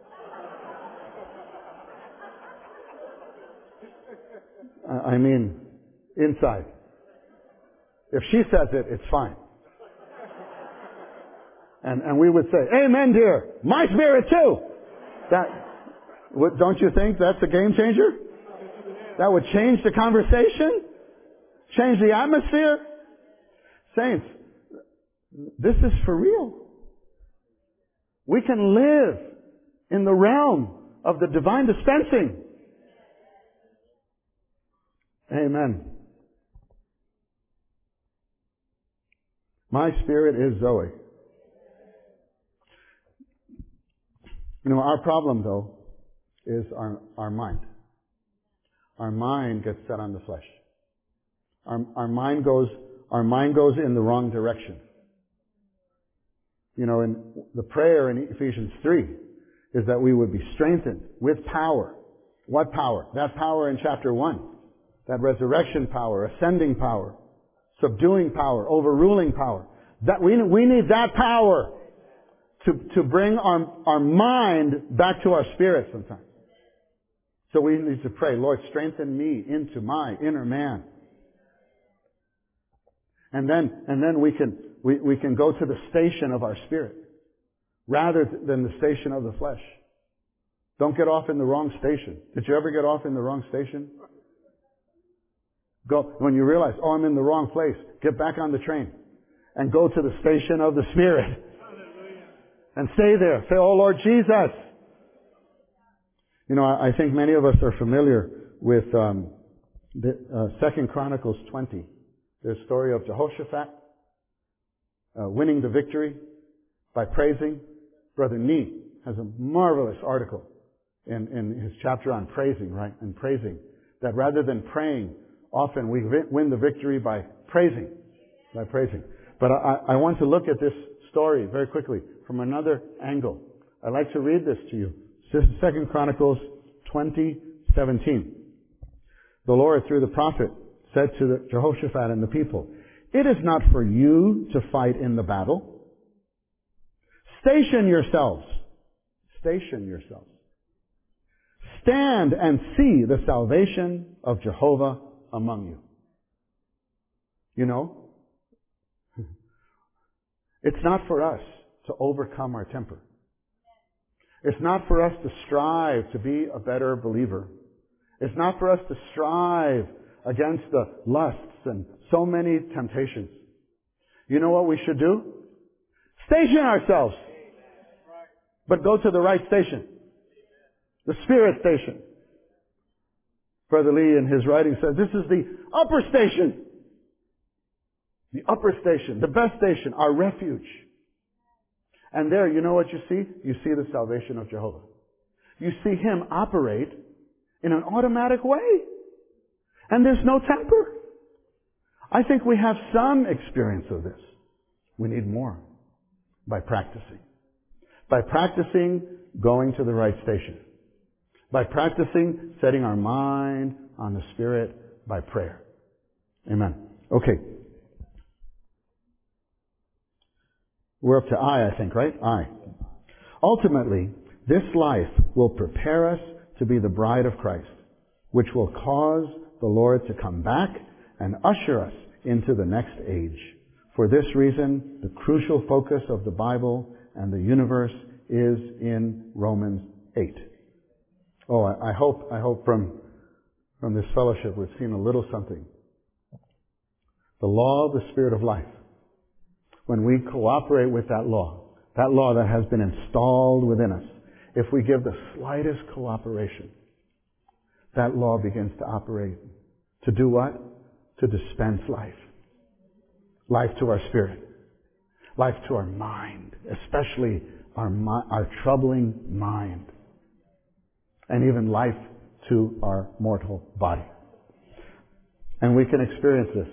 I mean, inside. If she says it, it's fine. And we would say, amen, dear. My spirit too. Don't you think that's a game changer? That would change the conversation? Change the atmosphere? Saints, this is for real. We can live in the realm of the divine dispensing. Amen. My spirit is Zoe. You know, our problem, though, is our mind. Our mind gets set on the flesh. Our mind goes in the wrong direction. You know, in the prayer in Ephesians 3 is that we would be strengthened with power. What power? That power in chapter 1. That resurrection power, ascending power, subduing power, overruling power. That we need that power to bring our mind back to our spirit sometimes. So we need to pray, Lord, strengthen me into my inner man. And then we can go to the station of our spirit rather than the station of the flesh. Don't get off in the wrong station. Did you ever get off in the wrong station? Go, when you realize, oh, I'm in the wrong place, get back on the train and go to the station of the Spirit. Hallelujah. And stay there. Say, oh Lord Jesus. You know, I think many of us are familiar with 2 Chronicles 20. The story of Jehoshaphat winning the victory by praising. Brother Nee has a marvelous article in his chapter on praising, right? And praising. That rather than praying, often we win the victory by praising. By praising. But I want to look at this story very quickly from another angle. I'd like to read this to you. 2 Chronicles 20, 17. The Lord, through the prophet, said to Jehoshaphat and the people, "It is not for you to fight in the battle. Station yourselves. Station yourselves. Stand and see the salvation of Jehovah among you." You know, it's not for us to overcome our temper. It's not for us to strive to be a better believer. It's not for us to strive against the lusts and so many temptations. You know what we should do? Station ourselves. But go to the right station. The Spirit station. Brother Lee in his writing says this is the upper station. The upper station. The best station. Our refuge. And there, you know what you see? You see the salvation of Jehovah. You see Him operate in an automatic way. And there's no temper. I think we have some experience of this. We need more. By practicing. By practicing going to the right station. By practicing setting our mind on the Spirit by prayer. Amen. Okay. We're up to I think, right? I. Ultimately, this life will prepare us to be the bride of Christ, which will cause the Lord to come back and usher us into the next age. For this reason, the crucial focus of the Bible and the universe is in Romans 8. Oh, I hope from this fellowship we've seen a little something. The law of the Spirit of life. When we cooperate with that law that has been installed within us, if we give the slightest cooperation, that law begins to operate. To do what? To dispense life. Life to our spirit. Life to our mind. Especially our troubling mind. And even life to our mortal body. And we can experience this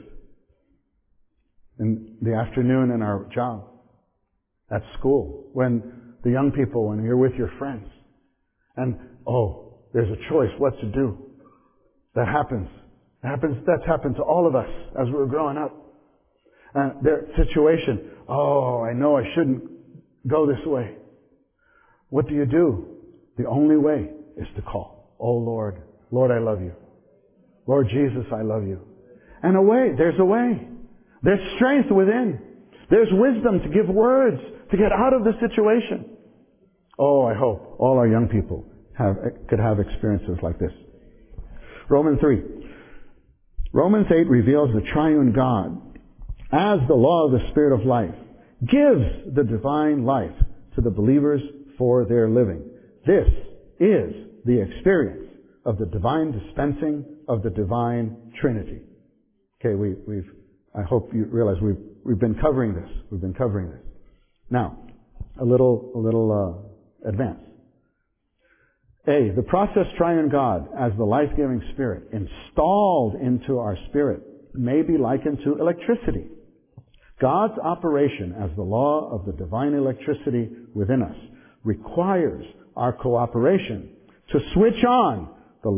in the afternoon in our job, at school, when the young people, when you're with your friends, and there's a choice what to do. That's happened to all of us as we were growing up. Their situation, I know I shouldn't go this way. What do you do? The only way is to call. Oh Lord, Lord, I love you. Lord Jesus, I love you. And there's a way. There's strength within. There's wisdom to give words to get out of the situation. I hope all our young people could have experiences like this. Romans 3. Romans 8 reveals the triune God as the law of the Spirit of life gives the divine life to the believers for their living. This is the experience of the divine dispensing of the divine Trinity. Okay, I hope you realize we've been covering this. We've been covering this. Now, a little advance. A, the process triune God as the life-giving Spirit installed into our spirit may be likened to electricity. God's operation as the law of the divine electricity within us requires our cooperation to switch on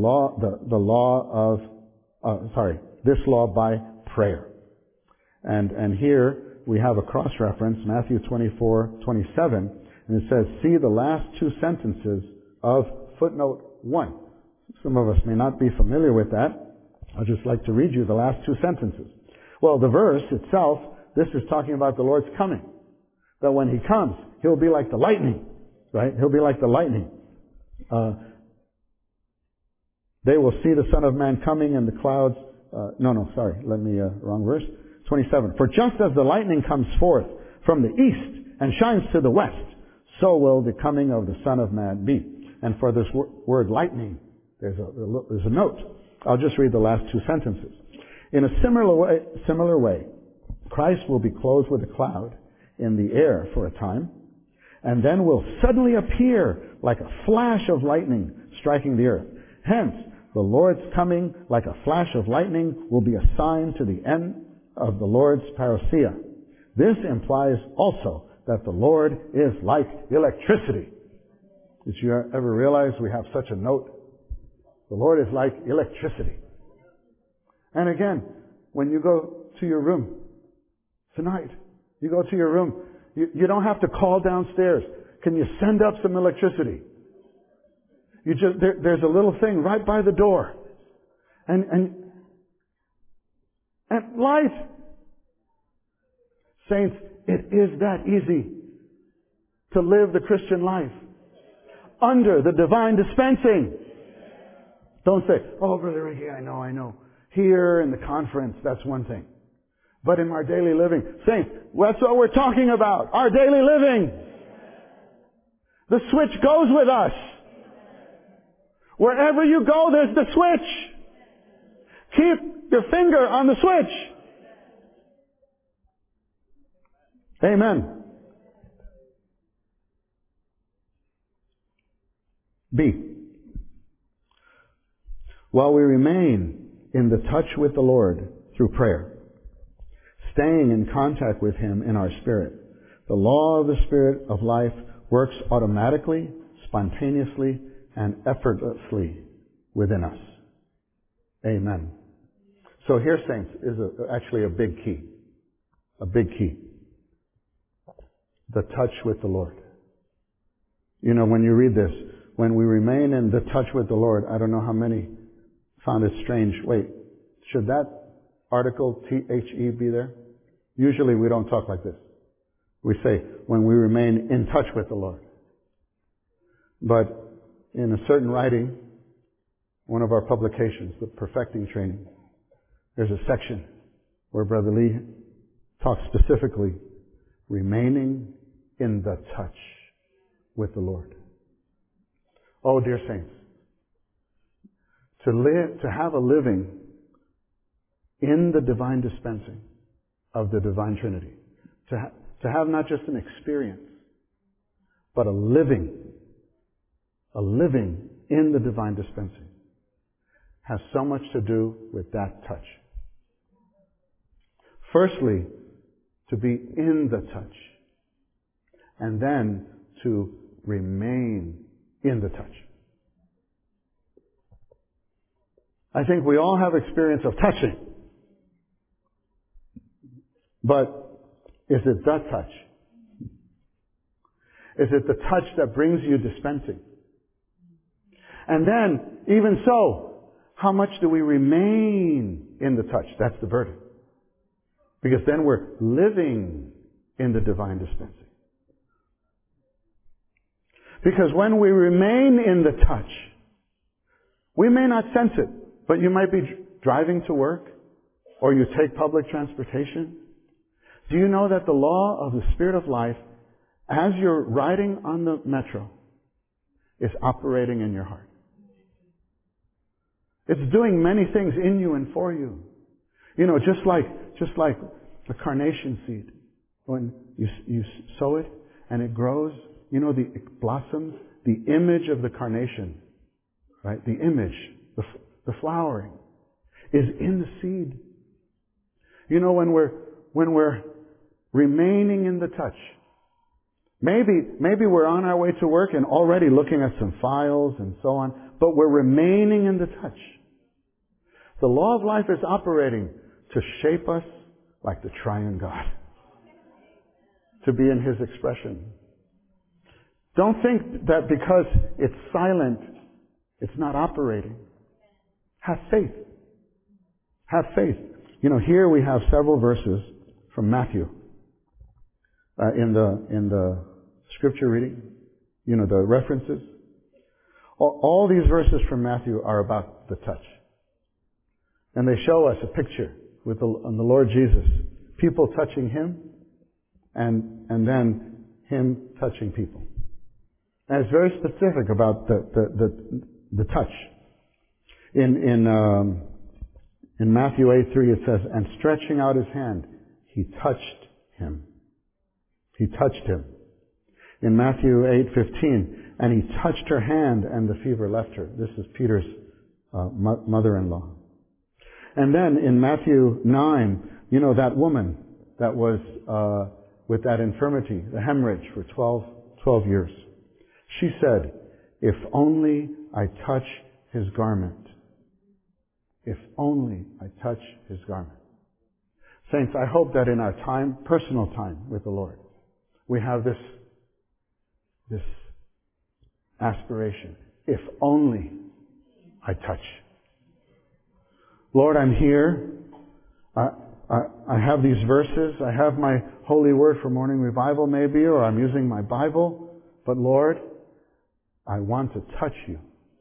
this law by prayer. And here we have a cross-reference, Matthew 24:27, and it says, see the last two sentences of footnote 1. Some of us may not be familiar with that. I'd just like to read you the last two sentences. Well, the verse itself, this is talking about the Lord's coming. That when He comes, He'll be like the lightning, right? He'll be like the lightning. They will see the Son of Man coming in the clouds. Wrong verse. 27. For just as the lightning comes forth from the east and shines to the west, so will the coming of the Son of Man be. And for this word lightning, there's a note. I'll just read the last two sentences. In a similar way, Christ will be clothed with a cloud in the air for a time, and then will suddenly appear like a flash of lightning striking the earth. Hence, the Lord's coming like a flash of lightning will be a sign to the end of the Lord's parousia. This implies also that the Lord is like electricity. Did you ever realize we have such a note The Lord is like electricity. And again, when you go to your room tonight, you go to your room, you don't have to call downstairs. Can you send up some electricity? There's a little thing right by the door. And light. Saints, it is that easy to live the Christian life under the divine dispensing. Don't say, oh, Brother Ricky, I know. Here in the conference, that's one thing. But in our daily living, saints, that's what we're talking about. Our daily living. The switch goes with us. Wherever you go, there's the switch. Keep your finger on the switch. Amen. B. While we remain in the touch with the Lord through prayer, staying in contact with Him in our spirit, the law of the Spirit of life works automatically, spontaneously, and effortlessly within us. Amen. So here, saints, is actually a big key. A big key. The touch with the Lord. You know, when you read this, when we remain in the touch with the Lord, I don't know how many found it strange. Wait, should that article THE be there? Usually we don't talk like this. We say, when we remain in touch with the Lord. But in a certain writing, one of our publications, the Perfecting Training, there's a section where Brother Lee talks specifically remaining in the touch with the Lord. Oh, dear saints, to have a living in the divine dispensing of the divine Trinity, to have not just an experience, but a living in the divine dispensing, has so much to do with that touch. Firstly, to be in the touch, and then to remain in the touch. I think we all have experience of touching. But is it the touch? Is it the touch that brings you dispensing? And then, even so, how much do we remain in the touch? That's the burden. Because then we're living in the divine dispensing. Because when we remain in the touch, we may not sense it, but you might be driving to work, or you take public transportation. Do you know that the law of the Spirit of life, as you're riding on the metro, is operating in your heart? It's doing many things in you and for you. You know, just like the carnation seed. When you sow it and it grows, you know, it blossoms. The image of the carnation, right? The image, the flowering, is in the seed. You know, when we're remaining in the touch, maybe we're on our way to work and already looking at some files and so on, but we're remaining in the touch. The law of life is operating to shape us like the triune God, to be in His expression. Don't think that because it's silent, it's not operating. Have faith. Have faith. You know, here we have several verses from Matthew in the scripture reading. You know, the references. All these verses from Matthew are about the touch. And they show us a picture with the Lord Jesus. People touching Him, and then Him touching people. And it's very specific about the touch. In Matthew 8:3 it says, and stretching out His hand, He touched him. He touched him. In Matthew 8:15, and He touched her hand and the fever left her. This is Peter's mother-in-law. And then in Matthew 9, you know, that woman that was with that infirmity, the hemorrhage, for 12 years. She said, if only I touch His garment, if only I touch His garment. Saints, I hope that in our time, personal time with the Lord, we have this aspiration. If only I touch. Lord, I'm here. I have these verses. I have my holy word for morning revival maybe, or I'm using my Bible. But Lord, I want to touch you.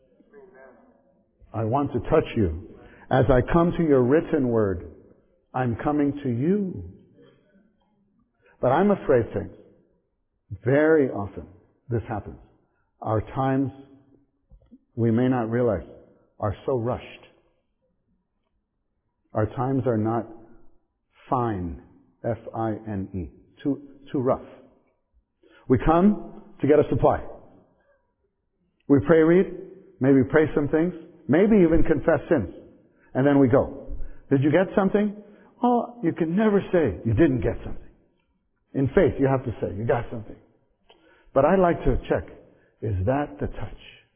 I want to touch you. As I come to your written word, I'm coming to you. But I'm afraid, saints, very often this happens. Our times, we may not realize, are so rushed. Our times are not fine, F-I-N-E, too rough. We come to get a supply. We pray, read, maybe pray some things, maybe even confess sins, and then we go. Did you get something? Oh, you can never say you didn't get something. In faith, you have to say you got something. But I'd like to check, is that the touch?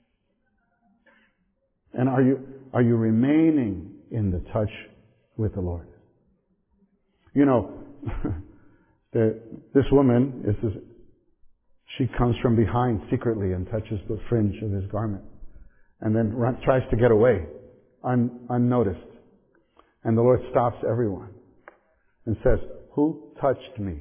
And are you remaining in the touch with the Lord? You know, this woman, she comes from behind secretly and touches the fringe of His garment. And then tries to get away, unnoticed. And the Lord stops everyone and says, who touched me?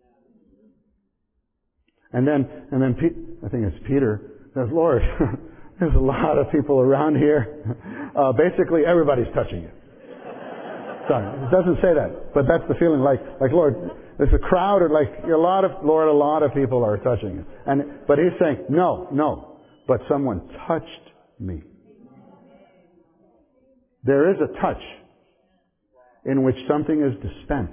And then I think it's Peter says, Lord, there's a lot of people around here. Basically, everybody's touching you. Sorry, it doesn't say that, but that's the feeling. Like Lord, there's a crowd, or like a lot of people are touching you. But He's saying, no, but someone touched me. There is a touch in which something is dispensed.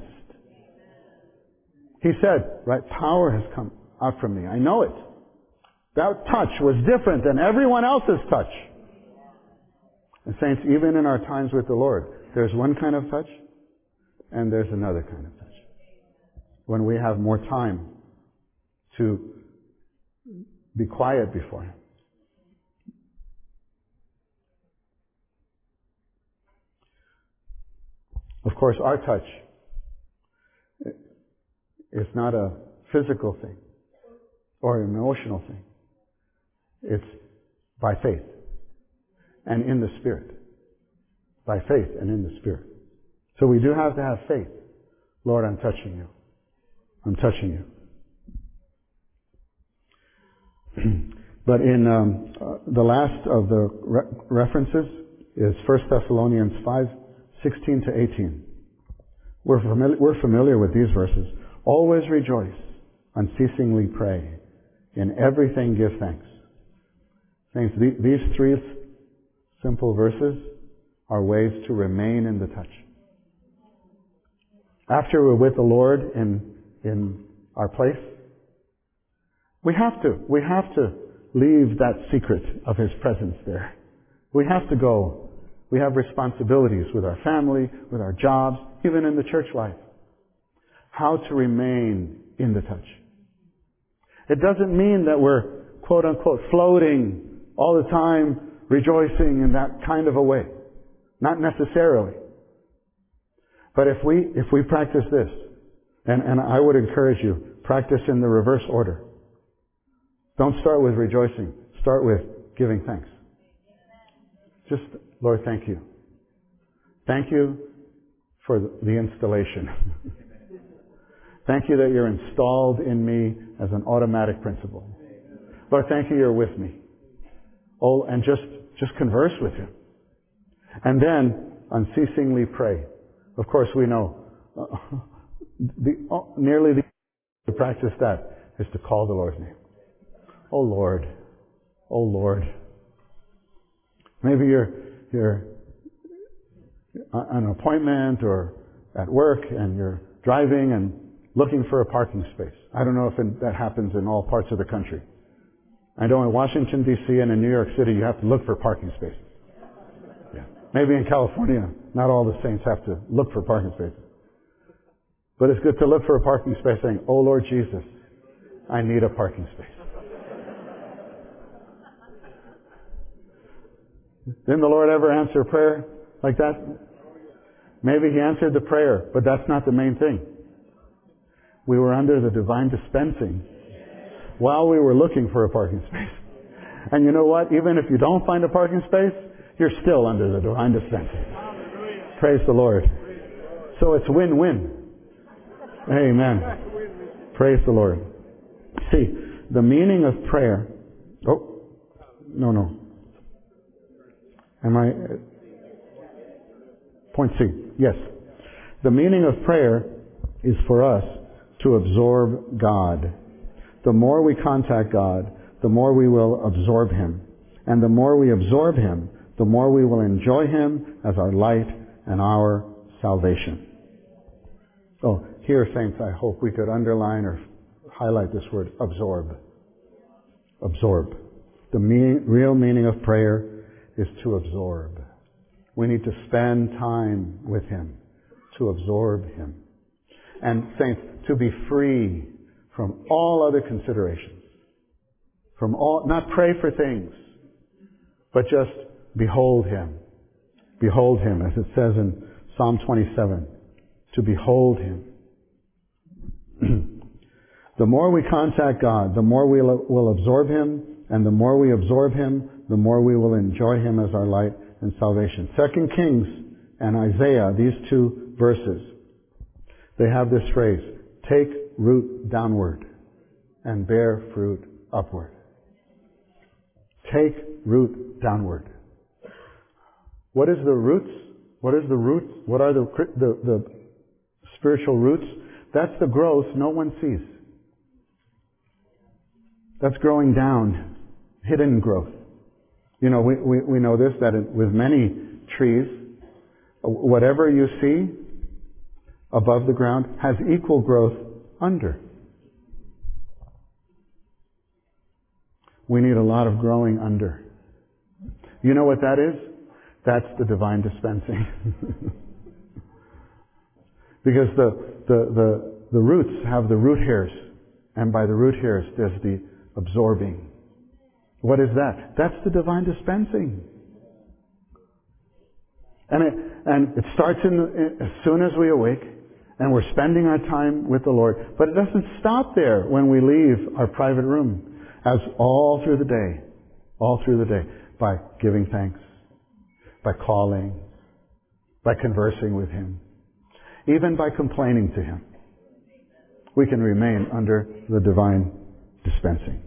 He said, right, power has come out from me. I know it. That touch was different than everyone else's touch. And saints, even in our times with the Lord, there's one kind of touch and there's another kind of touch. When we have more time to be quiet before Him. Of course, our touch is not a physical thing or an emotional thing. It's by faith and in the Spirit. By faith and in the Spirit. So we do have to have faith. Lord, I'm touching you. I'm touching you. But in the last of the references is 1 Thessalonians 5:16 to 18. We're familiar with these verses. Always rejoice, unceasingly pray, in everything give thanks. Saints, these three simple verses are ways to remain in the touch. After we're with the Lord in our place, we have to leave that secret of His presence there. We have to go. We have responsibilities with our family, with our jobs, even in the church life. How to remain in the touch. It doesn't mean that we're, quote unquote, floating all the time, rejoicing in that kind of a way. Not necessarily. But if we practice this, and I would encourage you, practice in the reverse order. Don't start with rejoicing. Start with giving thanks. Just, Lord, thank you. Thank you for the installation. Thank you that you're installed in me as an automatic principle. Lord, thank you you're with me. Oh, and just converse with Him. And then unceasingly pray. Of course, we know nearly the to practice that is to call the Lord's name. Oh Lord, oh Lord. Maybe you're on an appointment or at work and you're driving and looking for a parking space. I don't know if that happens in all parts of the country. I know in Washington, D.C. and in New York City, you have to look for parking spaces. Yeah. Maybe in California, not all the saints have to look for parking spaces. But it's good to look for a parking space saying, oh Lord Jesus, I need a parking space. Didn't the Lord ever answer prayer like that? Maybe He answered the prayer, but that's not the main thing. We were under the divine dispensing while we were looking for a parking space. And you know what? Even if you don't find a parking space, you're still under the divine dispensing. Praise the Lord. So it's win-win. Amen. Praise the Lord. See, the meaning of prayer... Oh, no. Am I... Point C. Yes. The meaning of prayer is for us to absorb God. The more we contact God, the more we will absorb Him. And the more we absorb Him, the more we will enjoy Him as our light and our salvation. Oh, here, saints, I hope we could underline or highlight this word, absorb. Absorb. The real meaning of prayer is to absorb. We need to spend time with Him, to absorb Him. And saints, to be free from all other considerations. Not pray for things, but just behold Him. Behold Him, as it says in Psalm 27, to behold Him. The more we contact God, the more we will absorb Him, and the more we absorb Him, the more we will enjoy Him as our light and salvation. 2 Kings and Isaiah, these two verses, they have this phrase, take root downward and bear fruit upward. Take root downward. What is the roots? What is the roots? What are the spiritual roots? That's the growth no one sees. That's growing down, hidden growth. You know, we know this, that with many trees, whatever you see above the ground has equal growth under. We need a lot of growing under. You know what that is? That's the divine dispensing. Because the roots have the root hairs, and by the root hairs there's the absorbing. What is that? That's the divine dispensing. And it starts as soon as we awake, and we're spending our time with the Lord. But it doesn't stop there when we leave our private room. As all through the day, by giving thanks, by calling, by conversing with Him, even by complaining to Him, we can remain under the divine dispensing.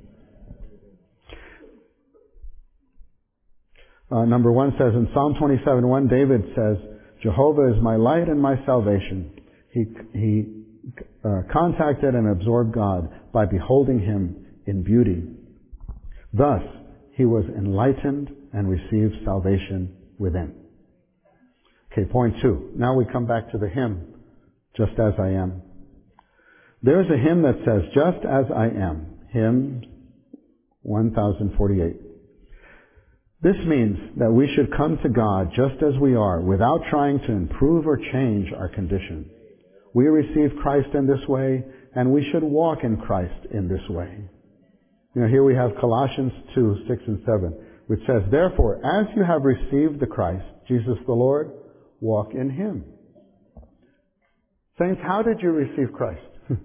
Number 1 says in Psalm 27:1, David says, Jehovah is my light and my salvation. He contacted and absorbed God by beholding Him in beauty. Thus, he was enlightened and received salvation within. Okay, point 2. Now we come back to the hymn, Just As I Am. There's a hymn that says, Just As I Am. Hymn 1048. This means that we should come to God just as we are, without trying to improve or change our condition. We receive Christ in this way, and we should walk in Christ in this way. You know, here we have Colossians 2, 6 and 7, which says, Therefore, as you have received the Christ, Jesus the Lord, walk in Him. Saints, how did you receive Christ?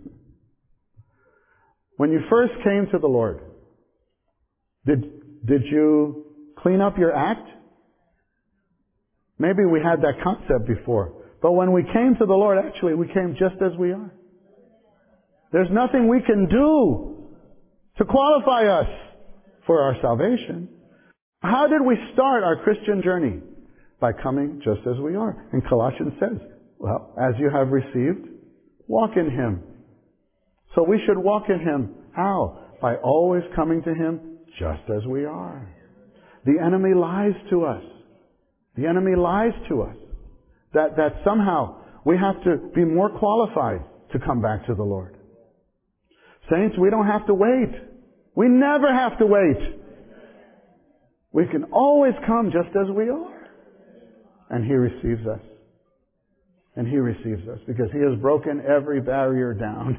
When you first came to the Lord, did you clean up your act? Maybe we had that concept before. But when we came to the Lord, actually, we came just as we are. There's nothing we can do to qualify us for our salvation. How did we start our Christian journey? By coming just as we are. And Colossians says, well, as you have received, walk in Him. So we should walk in Him. How? By always coming to Him just as we are. The enemy lies to us. The enemy lies to us. That somehow we have to be more qualified to come back to the Lord. Saints, we don't have to wait. We never have to wait. We can always come just as we are. And He receives us. And He receives us because He has broken every barrier down.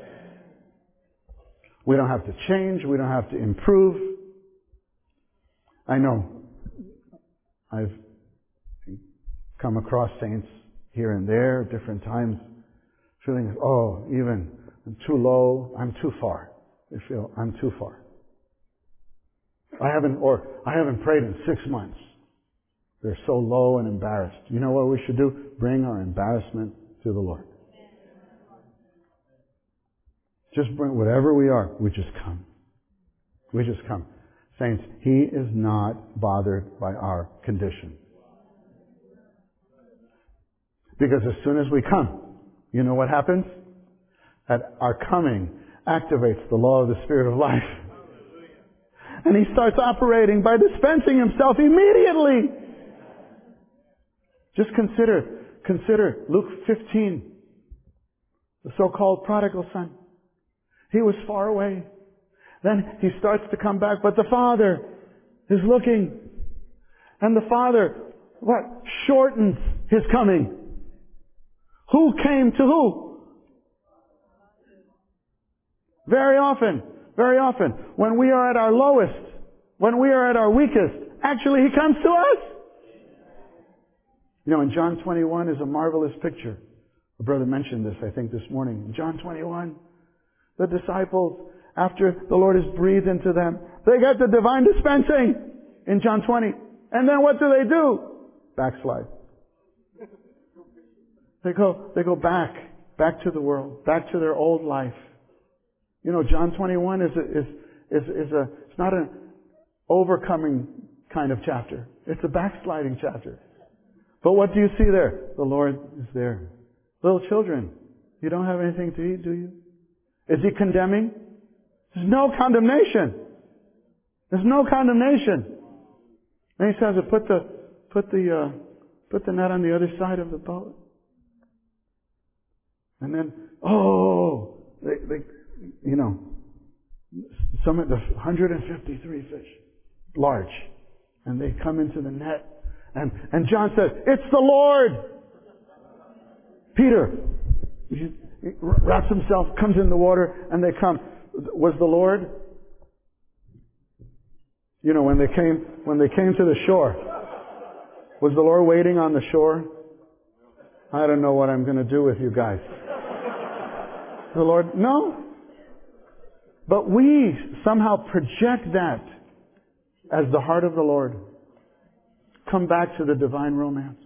We don't have to change. We don't have to improve. I know I've come across saints here and there at different times, feeling, even I'm too low, I'm too far. They feel, I'm too far. I haven't prayed in 6 months. They're so low and embarrassed. You know what we should do? Bring our embarrassment to the Lord. Just bring whatever we are, we just come. We just come. Saints, He is not bothered by our condition. Because as soon as we come, you know what happens? That our coming activates the law of the Spirit of life. And He starts operating by dispensing Himself immediately. Just consider Luke 15, the so-called prodigal son. He was far away. Then he starts to come back, but the Father is looking. And the Father, shortens His coming. Who came to who? Very often, when we are at our lowest, when we are at our weakest, actually He comes to us. You know, in John 21 is a marvelous picture. A brother mentioned this, I think, this morning. In John 21, the disciples, after the Lord has breathed into them, they get the divine dispensing in John 20. And then what do? Backslide. They go back to the world, back to their old life. You know, John 21 it's not an overcoming kind of chapter. It's a backsliding chapter. But what do you see there? The Lord is there. Little children, you don't have anything to eat, do you? Is He condemning? There's no condemnation. There's no condemnation. And He says, put the net on the other side of the boat. And then, some of the 153 fish, large, and they come into the net. And John says, "It's the Lord." Peter wraps himself, comes in the water, and they come. Was the Lord? You know, when they came to the shore, was the Lord waiting on the shore? I don't know what I'm going to do with you guys. The Lord, no. But we somehow project that as the heart of the Lord. Come back to the divine romance.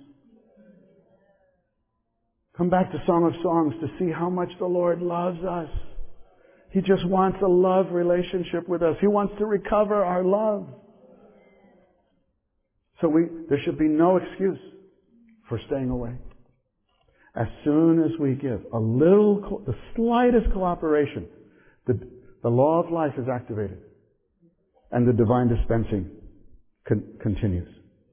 Come back to Song of Songs to see how much the Lord loves us. He just wants a love relationship with us. He wants to recover our love. So there should be no excuse for staying away. As soon as we give the slightest cooperation, the law of life is activated. And the divine dispensing continues.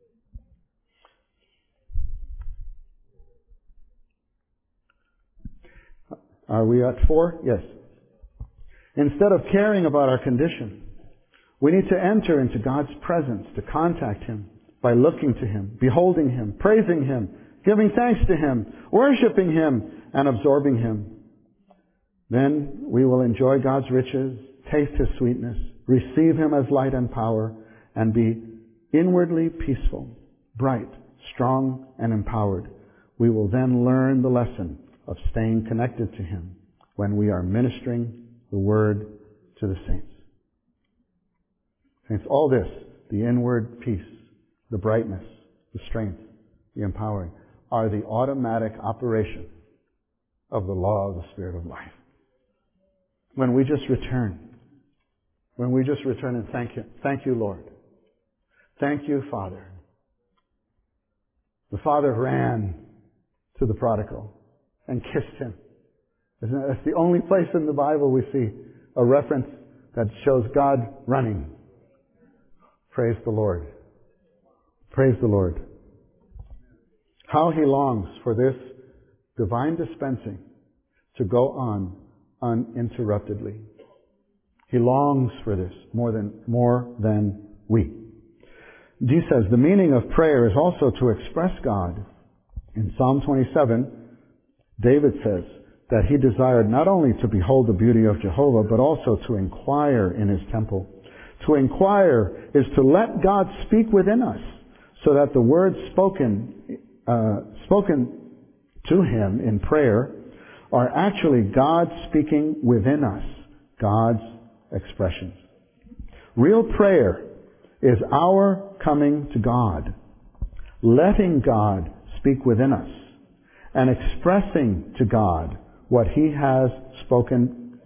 Are we at 4? Yes. Instead of caring about our condition, we need to enter into God's presence to contact Him by looking to Him, beholding Him, praising Him, giving thanks to Him, worshiping Him, and absorbing Him. Then we will enjoy God's riches, taste His sweetness, receive Him as light and power, and be inwardly peaceful, bright, strong, and empowered. We will then learn the lesson of staying connected to Him when we are ministering the Word to the saints. Saints, all this, the inward peace, the brightness, the strength, the empowering, are the automatic operation of the law of the Spirit of life. When we just return and thank you, Lord. Thank you, Father. The Father ran to the prodigal and kissed him. That's the only place in the Bible we see a reference that shows God running. Praise the Lord. Praise the Lord. How He longs for this divine dispensing to go on uninterruptedly. He longs for this more than we. He says the meaning of prayer is also to express God. In Psalm 27, David says that he desired not only to behold the beauty of Jehovah, but also to inquire in His temple. To inquire is to let God speak within us, so that the words spoken spoken to Him in prayer are actually God speaking within us, God's expressions. Real prayer is our coming to God, letting God speak within us, and expressing to God what He has spoken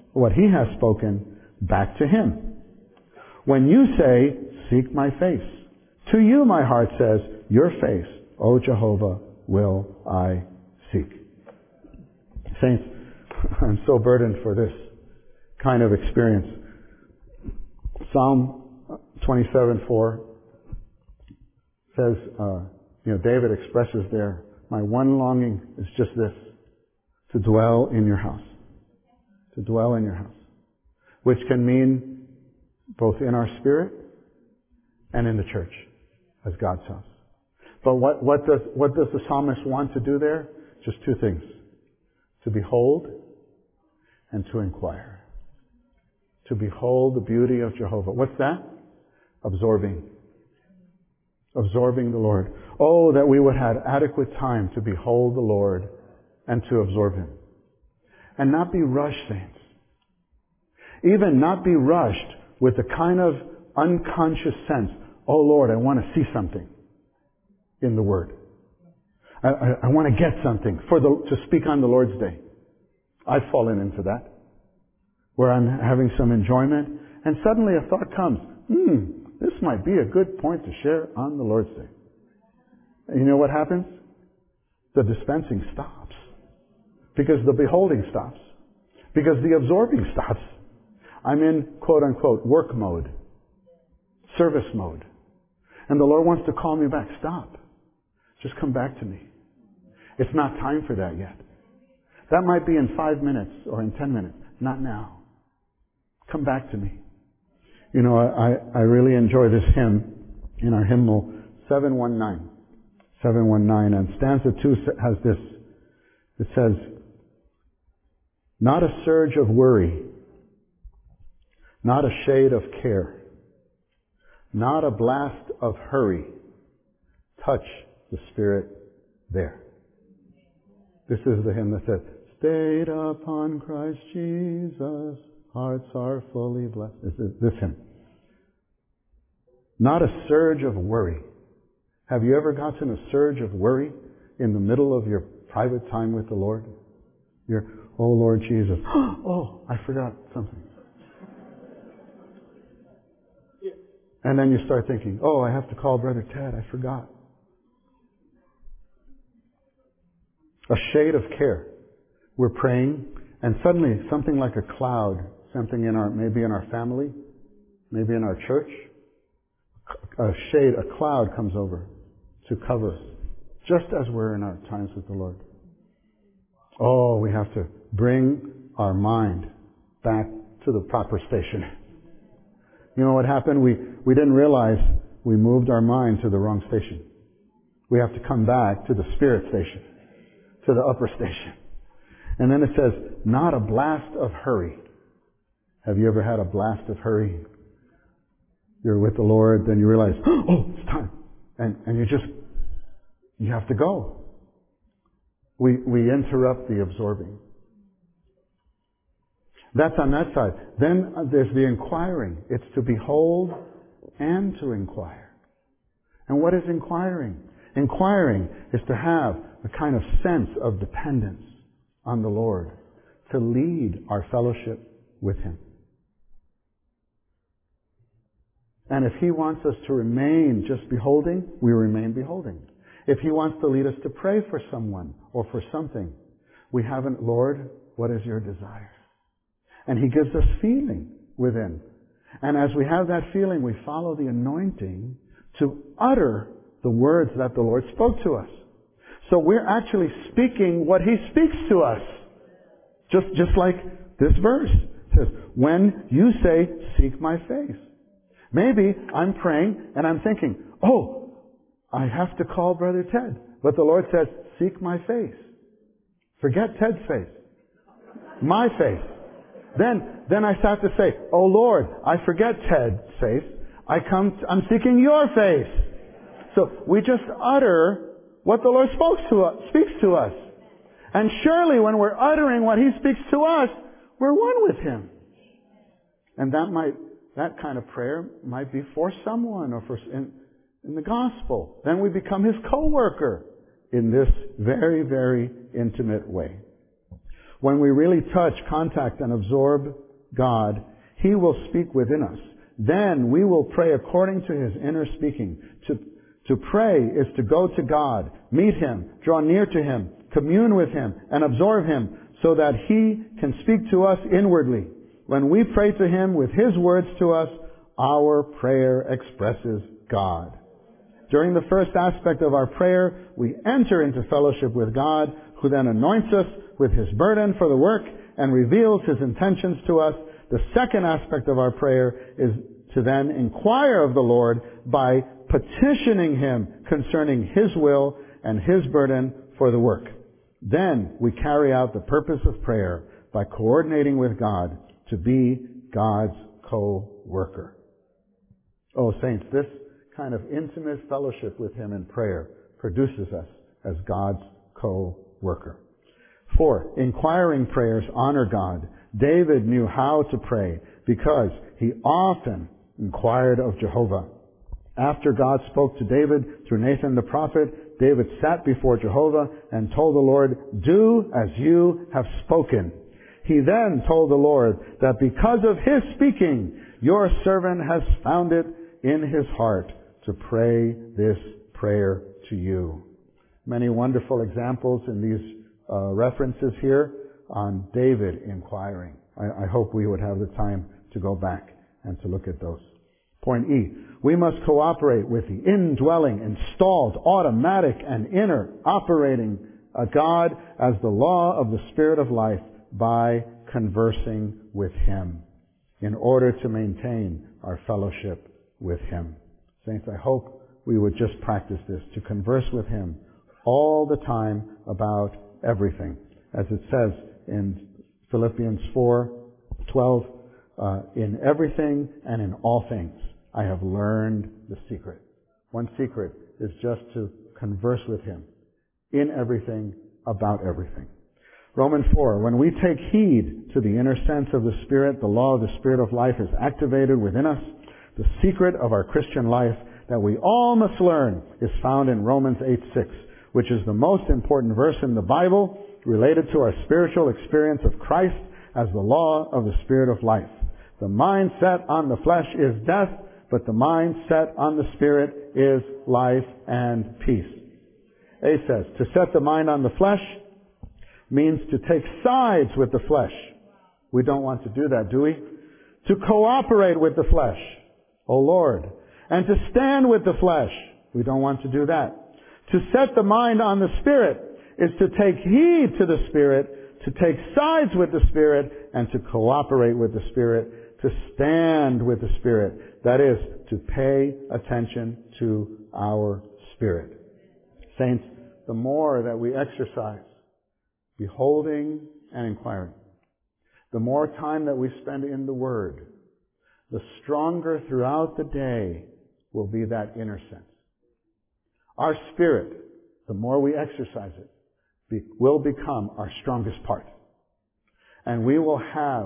back to Him. When you say, "Seek my face," to you my heart says, "Your face, O Jehovah, will I seek." Saints, I'm so burdened for this kind of experience. Psalm 27:4 says, David expresses there, "My one longing is just this, to dwell in your house." To dwell in your house. Which can mean both in our spirit and in the church as God's house. But what does the psalmist want to do there? Just two things. To behold and to inquire. To behold the beauty of Jehovah. What's that? Absorbing. Absorbing the Lord. Oh, that we would have adequate time to behold the Lord and to absorb Him. And not be rushed, saints. Even not be rushed with the kind of unconscious sense, "Oh Lord, I want to see something in the Word. I want to get something to speak on the Lord's Day." I've fallen into that, where I'm having some enjoyment, and suddenly a thought comes, this might be a good point to share on the Lord's Day. And you know what happens? The dispensing stops. Because the beholding stops. Because the absorbing stops. I'm in, quote unquote, work mode. Service mode. And the Lord wants to call me back. Stop. Just come back to me. It's not time for that yet. That might be in 5 minutes or in 10 minutes. Not now. Come back to me. I really enjoy this hymn in our hymnal 719. 719. And stanza 2 has this. It says, "Not a surge of worry, not a shade of care, not a blast of hurry, touch the Spirit there." This is the hymn that says, "Stayed upon Christ Jesus, hearts are fully blessed." This hymn. Not a surge of worry. Have you ever gotten a surge of worry in the middle of your private time with the Lord? You're, "Oh Lord Jesus, oh, I forgot something." And then you start thinking, "Oh, I have to call Brother Ted, I forgot." A shade of care. We're praying, and suddenly something like a cloud, something maybe in our family, maybe in our church, a cloud comes over to cover us, just as we're in our times with the Lord. Oh, we have to bring our mind back to the proper station. You know what happened? We didn't realize we moved our mind to the wrong station. We have to come back to the Spirit station, to the upper station. And then it says, "Not a blast of hurry." Have you ever had a blast of hurry? You're with the Lord, then you realize, "Oh, it's time." And you have to go. We interrupt the absorbing. That's on that side. Then there's the inquiring. It's to behold and to inquire. And what is inquiring? Inquiring is to have a kind of sense of dependence on the Lord to lead our fellowship with Him. And if He wants us to remain just beholding, we remain beholding. If He wants to lead us to pray for someone or for something, we haven't, "Lord, what is your desire?" And He gives us feeling within. And as we have that feeling, we follow the anointing to utter the words that the Lord spoke to us. So we're actually speaking what He speaks to us. Just like this verse. It says, "When you say, 'Seek my face.'" Maybe I'm praying and I'm thinking, "Oh, I have to call Brother Ted." But the Lord says, "Seek my face." Forget Ted's face. My face. Then I start to say, "Oh Lord, I forget Ted's face. I'm seeking your face." So we just utter what the Lord speaks to us. And surely when we're uttering what He speaks to us, we're one with Him. And that kind of prayer might be for someone or in the gospel. Then we become His co-worker in this very, very intimate way. When we really touch, contact, and absorb God, He will speak within us. Then we will pray according to His inner speaking. To pray is to go to God, meet Him, draw near to Him, commune with Him, and absorb Him so that He can speak to us inwardly. When we pray to Him with His words to us, our prayer expresses God. During the first aspect of our prayer, we enter into fellowship with God, who then anoints us with His burden for the work and reveals His intentions to us. The second aspect of our prayer is to then inquire of the Lord by petitioning Him concerning His will and His burden for the work. Then we carry out the purpose of prayer by coordinating with God to be God's co-worker. Oh, saints, this kind of intimate fellowship with Him in prayer produces us as God's co-worker. 4, inquiring prayers honor God. David knew how to pray because he often inquired of Jehovah. After God spoke to David through Nathan the prophet, David sat before Jehovah and told the Lord, "Do as you have spoken." He then told the Lord that because of His speaking, your servant has found it in his heart to pray this prayer to you. Many wonderful examples in these references here on David inquiring. I hope we would have the time to go back and to look at those. Point E. We must cooperate with the indwelling, installed, automatic, and inner operating God as the law of the Spirit of life by conversing with Him in order to maintain our fellowship with Him. Saints, I hope we would just practice this, to converse with Him all the time about everything. As it says in Philippians 4:12, in everything and in all things I have learned the secret. One secret is just to converse with Him in everything, about everything. Romans 4, when we take heed to the inner sense of the Spirit, the law of the Spirit of life is activated within us. The secret of our Christian life that we all must learn is found in Romans 8:6, which is the most important verse in the Bible related to our spiritual experience of Christ as the law of the Spirit of life. The mind set on the flesh is death, but the mind set on the Spirit is life and peace. A says, to set the mind on the flesh means to take sides with the flesh. We don't want to do that, do we? To cooperate with the flesh, O Lord. And to stand with the flesh. We don't want to do that. To set the mind on the Spirit is to take heed to the Spirit, to take sides with the Spirit, and to cooperate with the Spirit, to stand with the Spirit. That is, to pay attention to our spirit. Saints, the more that we exercise beholding and inquiring, the more time that we spend in the Word, the stronger throughout the day will be that inner sense. Our spirit, the more we exercise it, will become our strongest part. And we will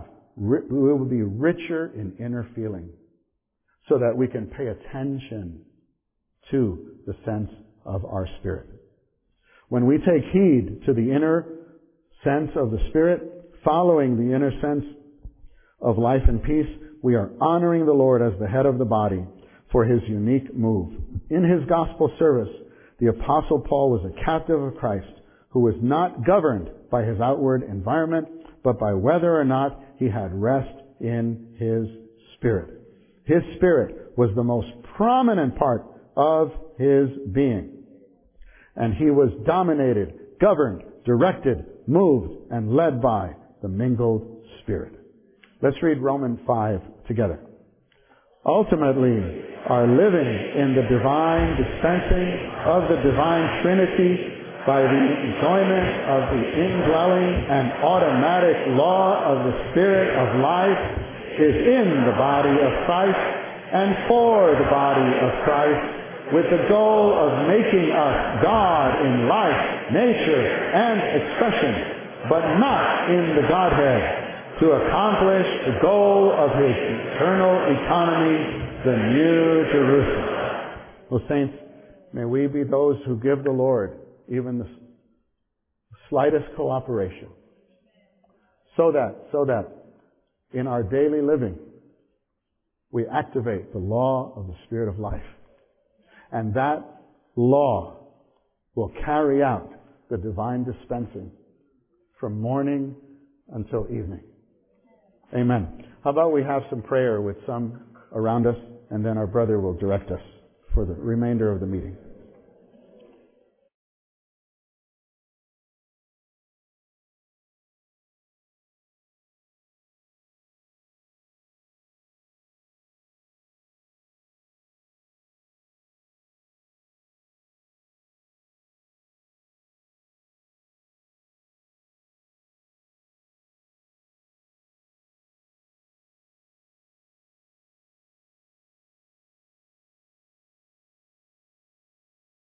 be richer in inner feeling so that we can pay attention to the sense of our spirit. When we take heed to the inner sense of the Spirit, following the inner sense of life and peace, we are honoring the Lord as the head of the body for His unique move. In His gospel service, the Apostle Paul was a captive of Christ who was not governed by his outward environment, but by whether or not he had rest in his spirit. His spirit was the most prominent part of his being. And he was dominated, governed, directed, moved, and led by the mingled Spirit. Let's read Romans 5 together. Ultimately, our living in the divine dispensing of the divine Trinity by the enjoyment of the indwelling and automatic law of the Spirit of life is in the body of Christ and for the body of Christ with the goal of making us God in life, nature, and expression, but not in the Godhead, to accomplish the goal of His eternal economy, the New Jerusalem. Oh, saints, may we be those who give the Lord even the slightest cooperation, so that in our daily living we activate the law of the Spirit of life. And that law will carry out the divine dispensing from morning until evening. Amen. How about we have some prayer with some around us, and then our brother will direct us for the remainder of the meeting.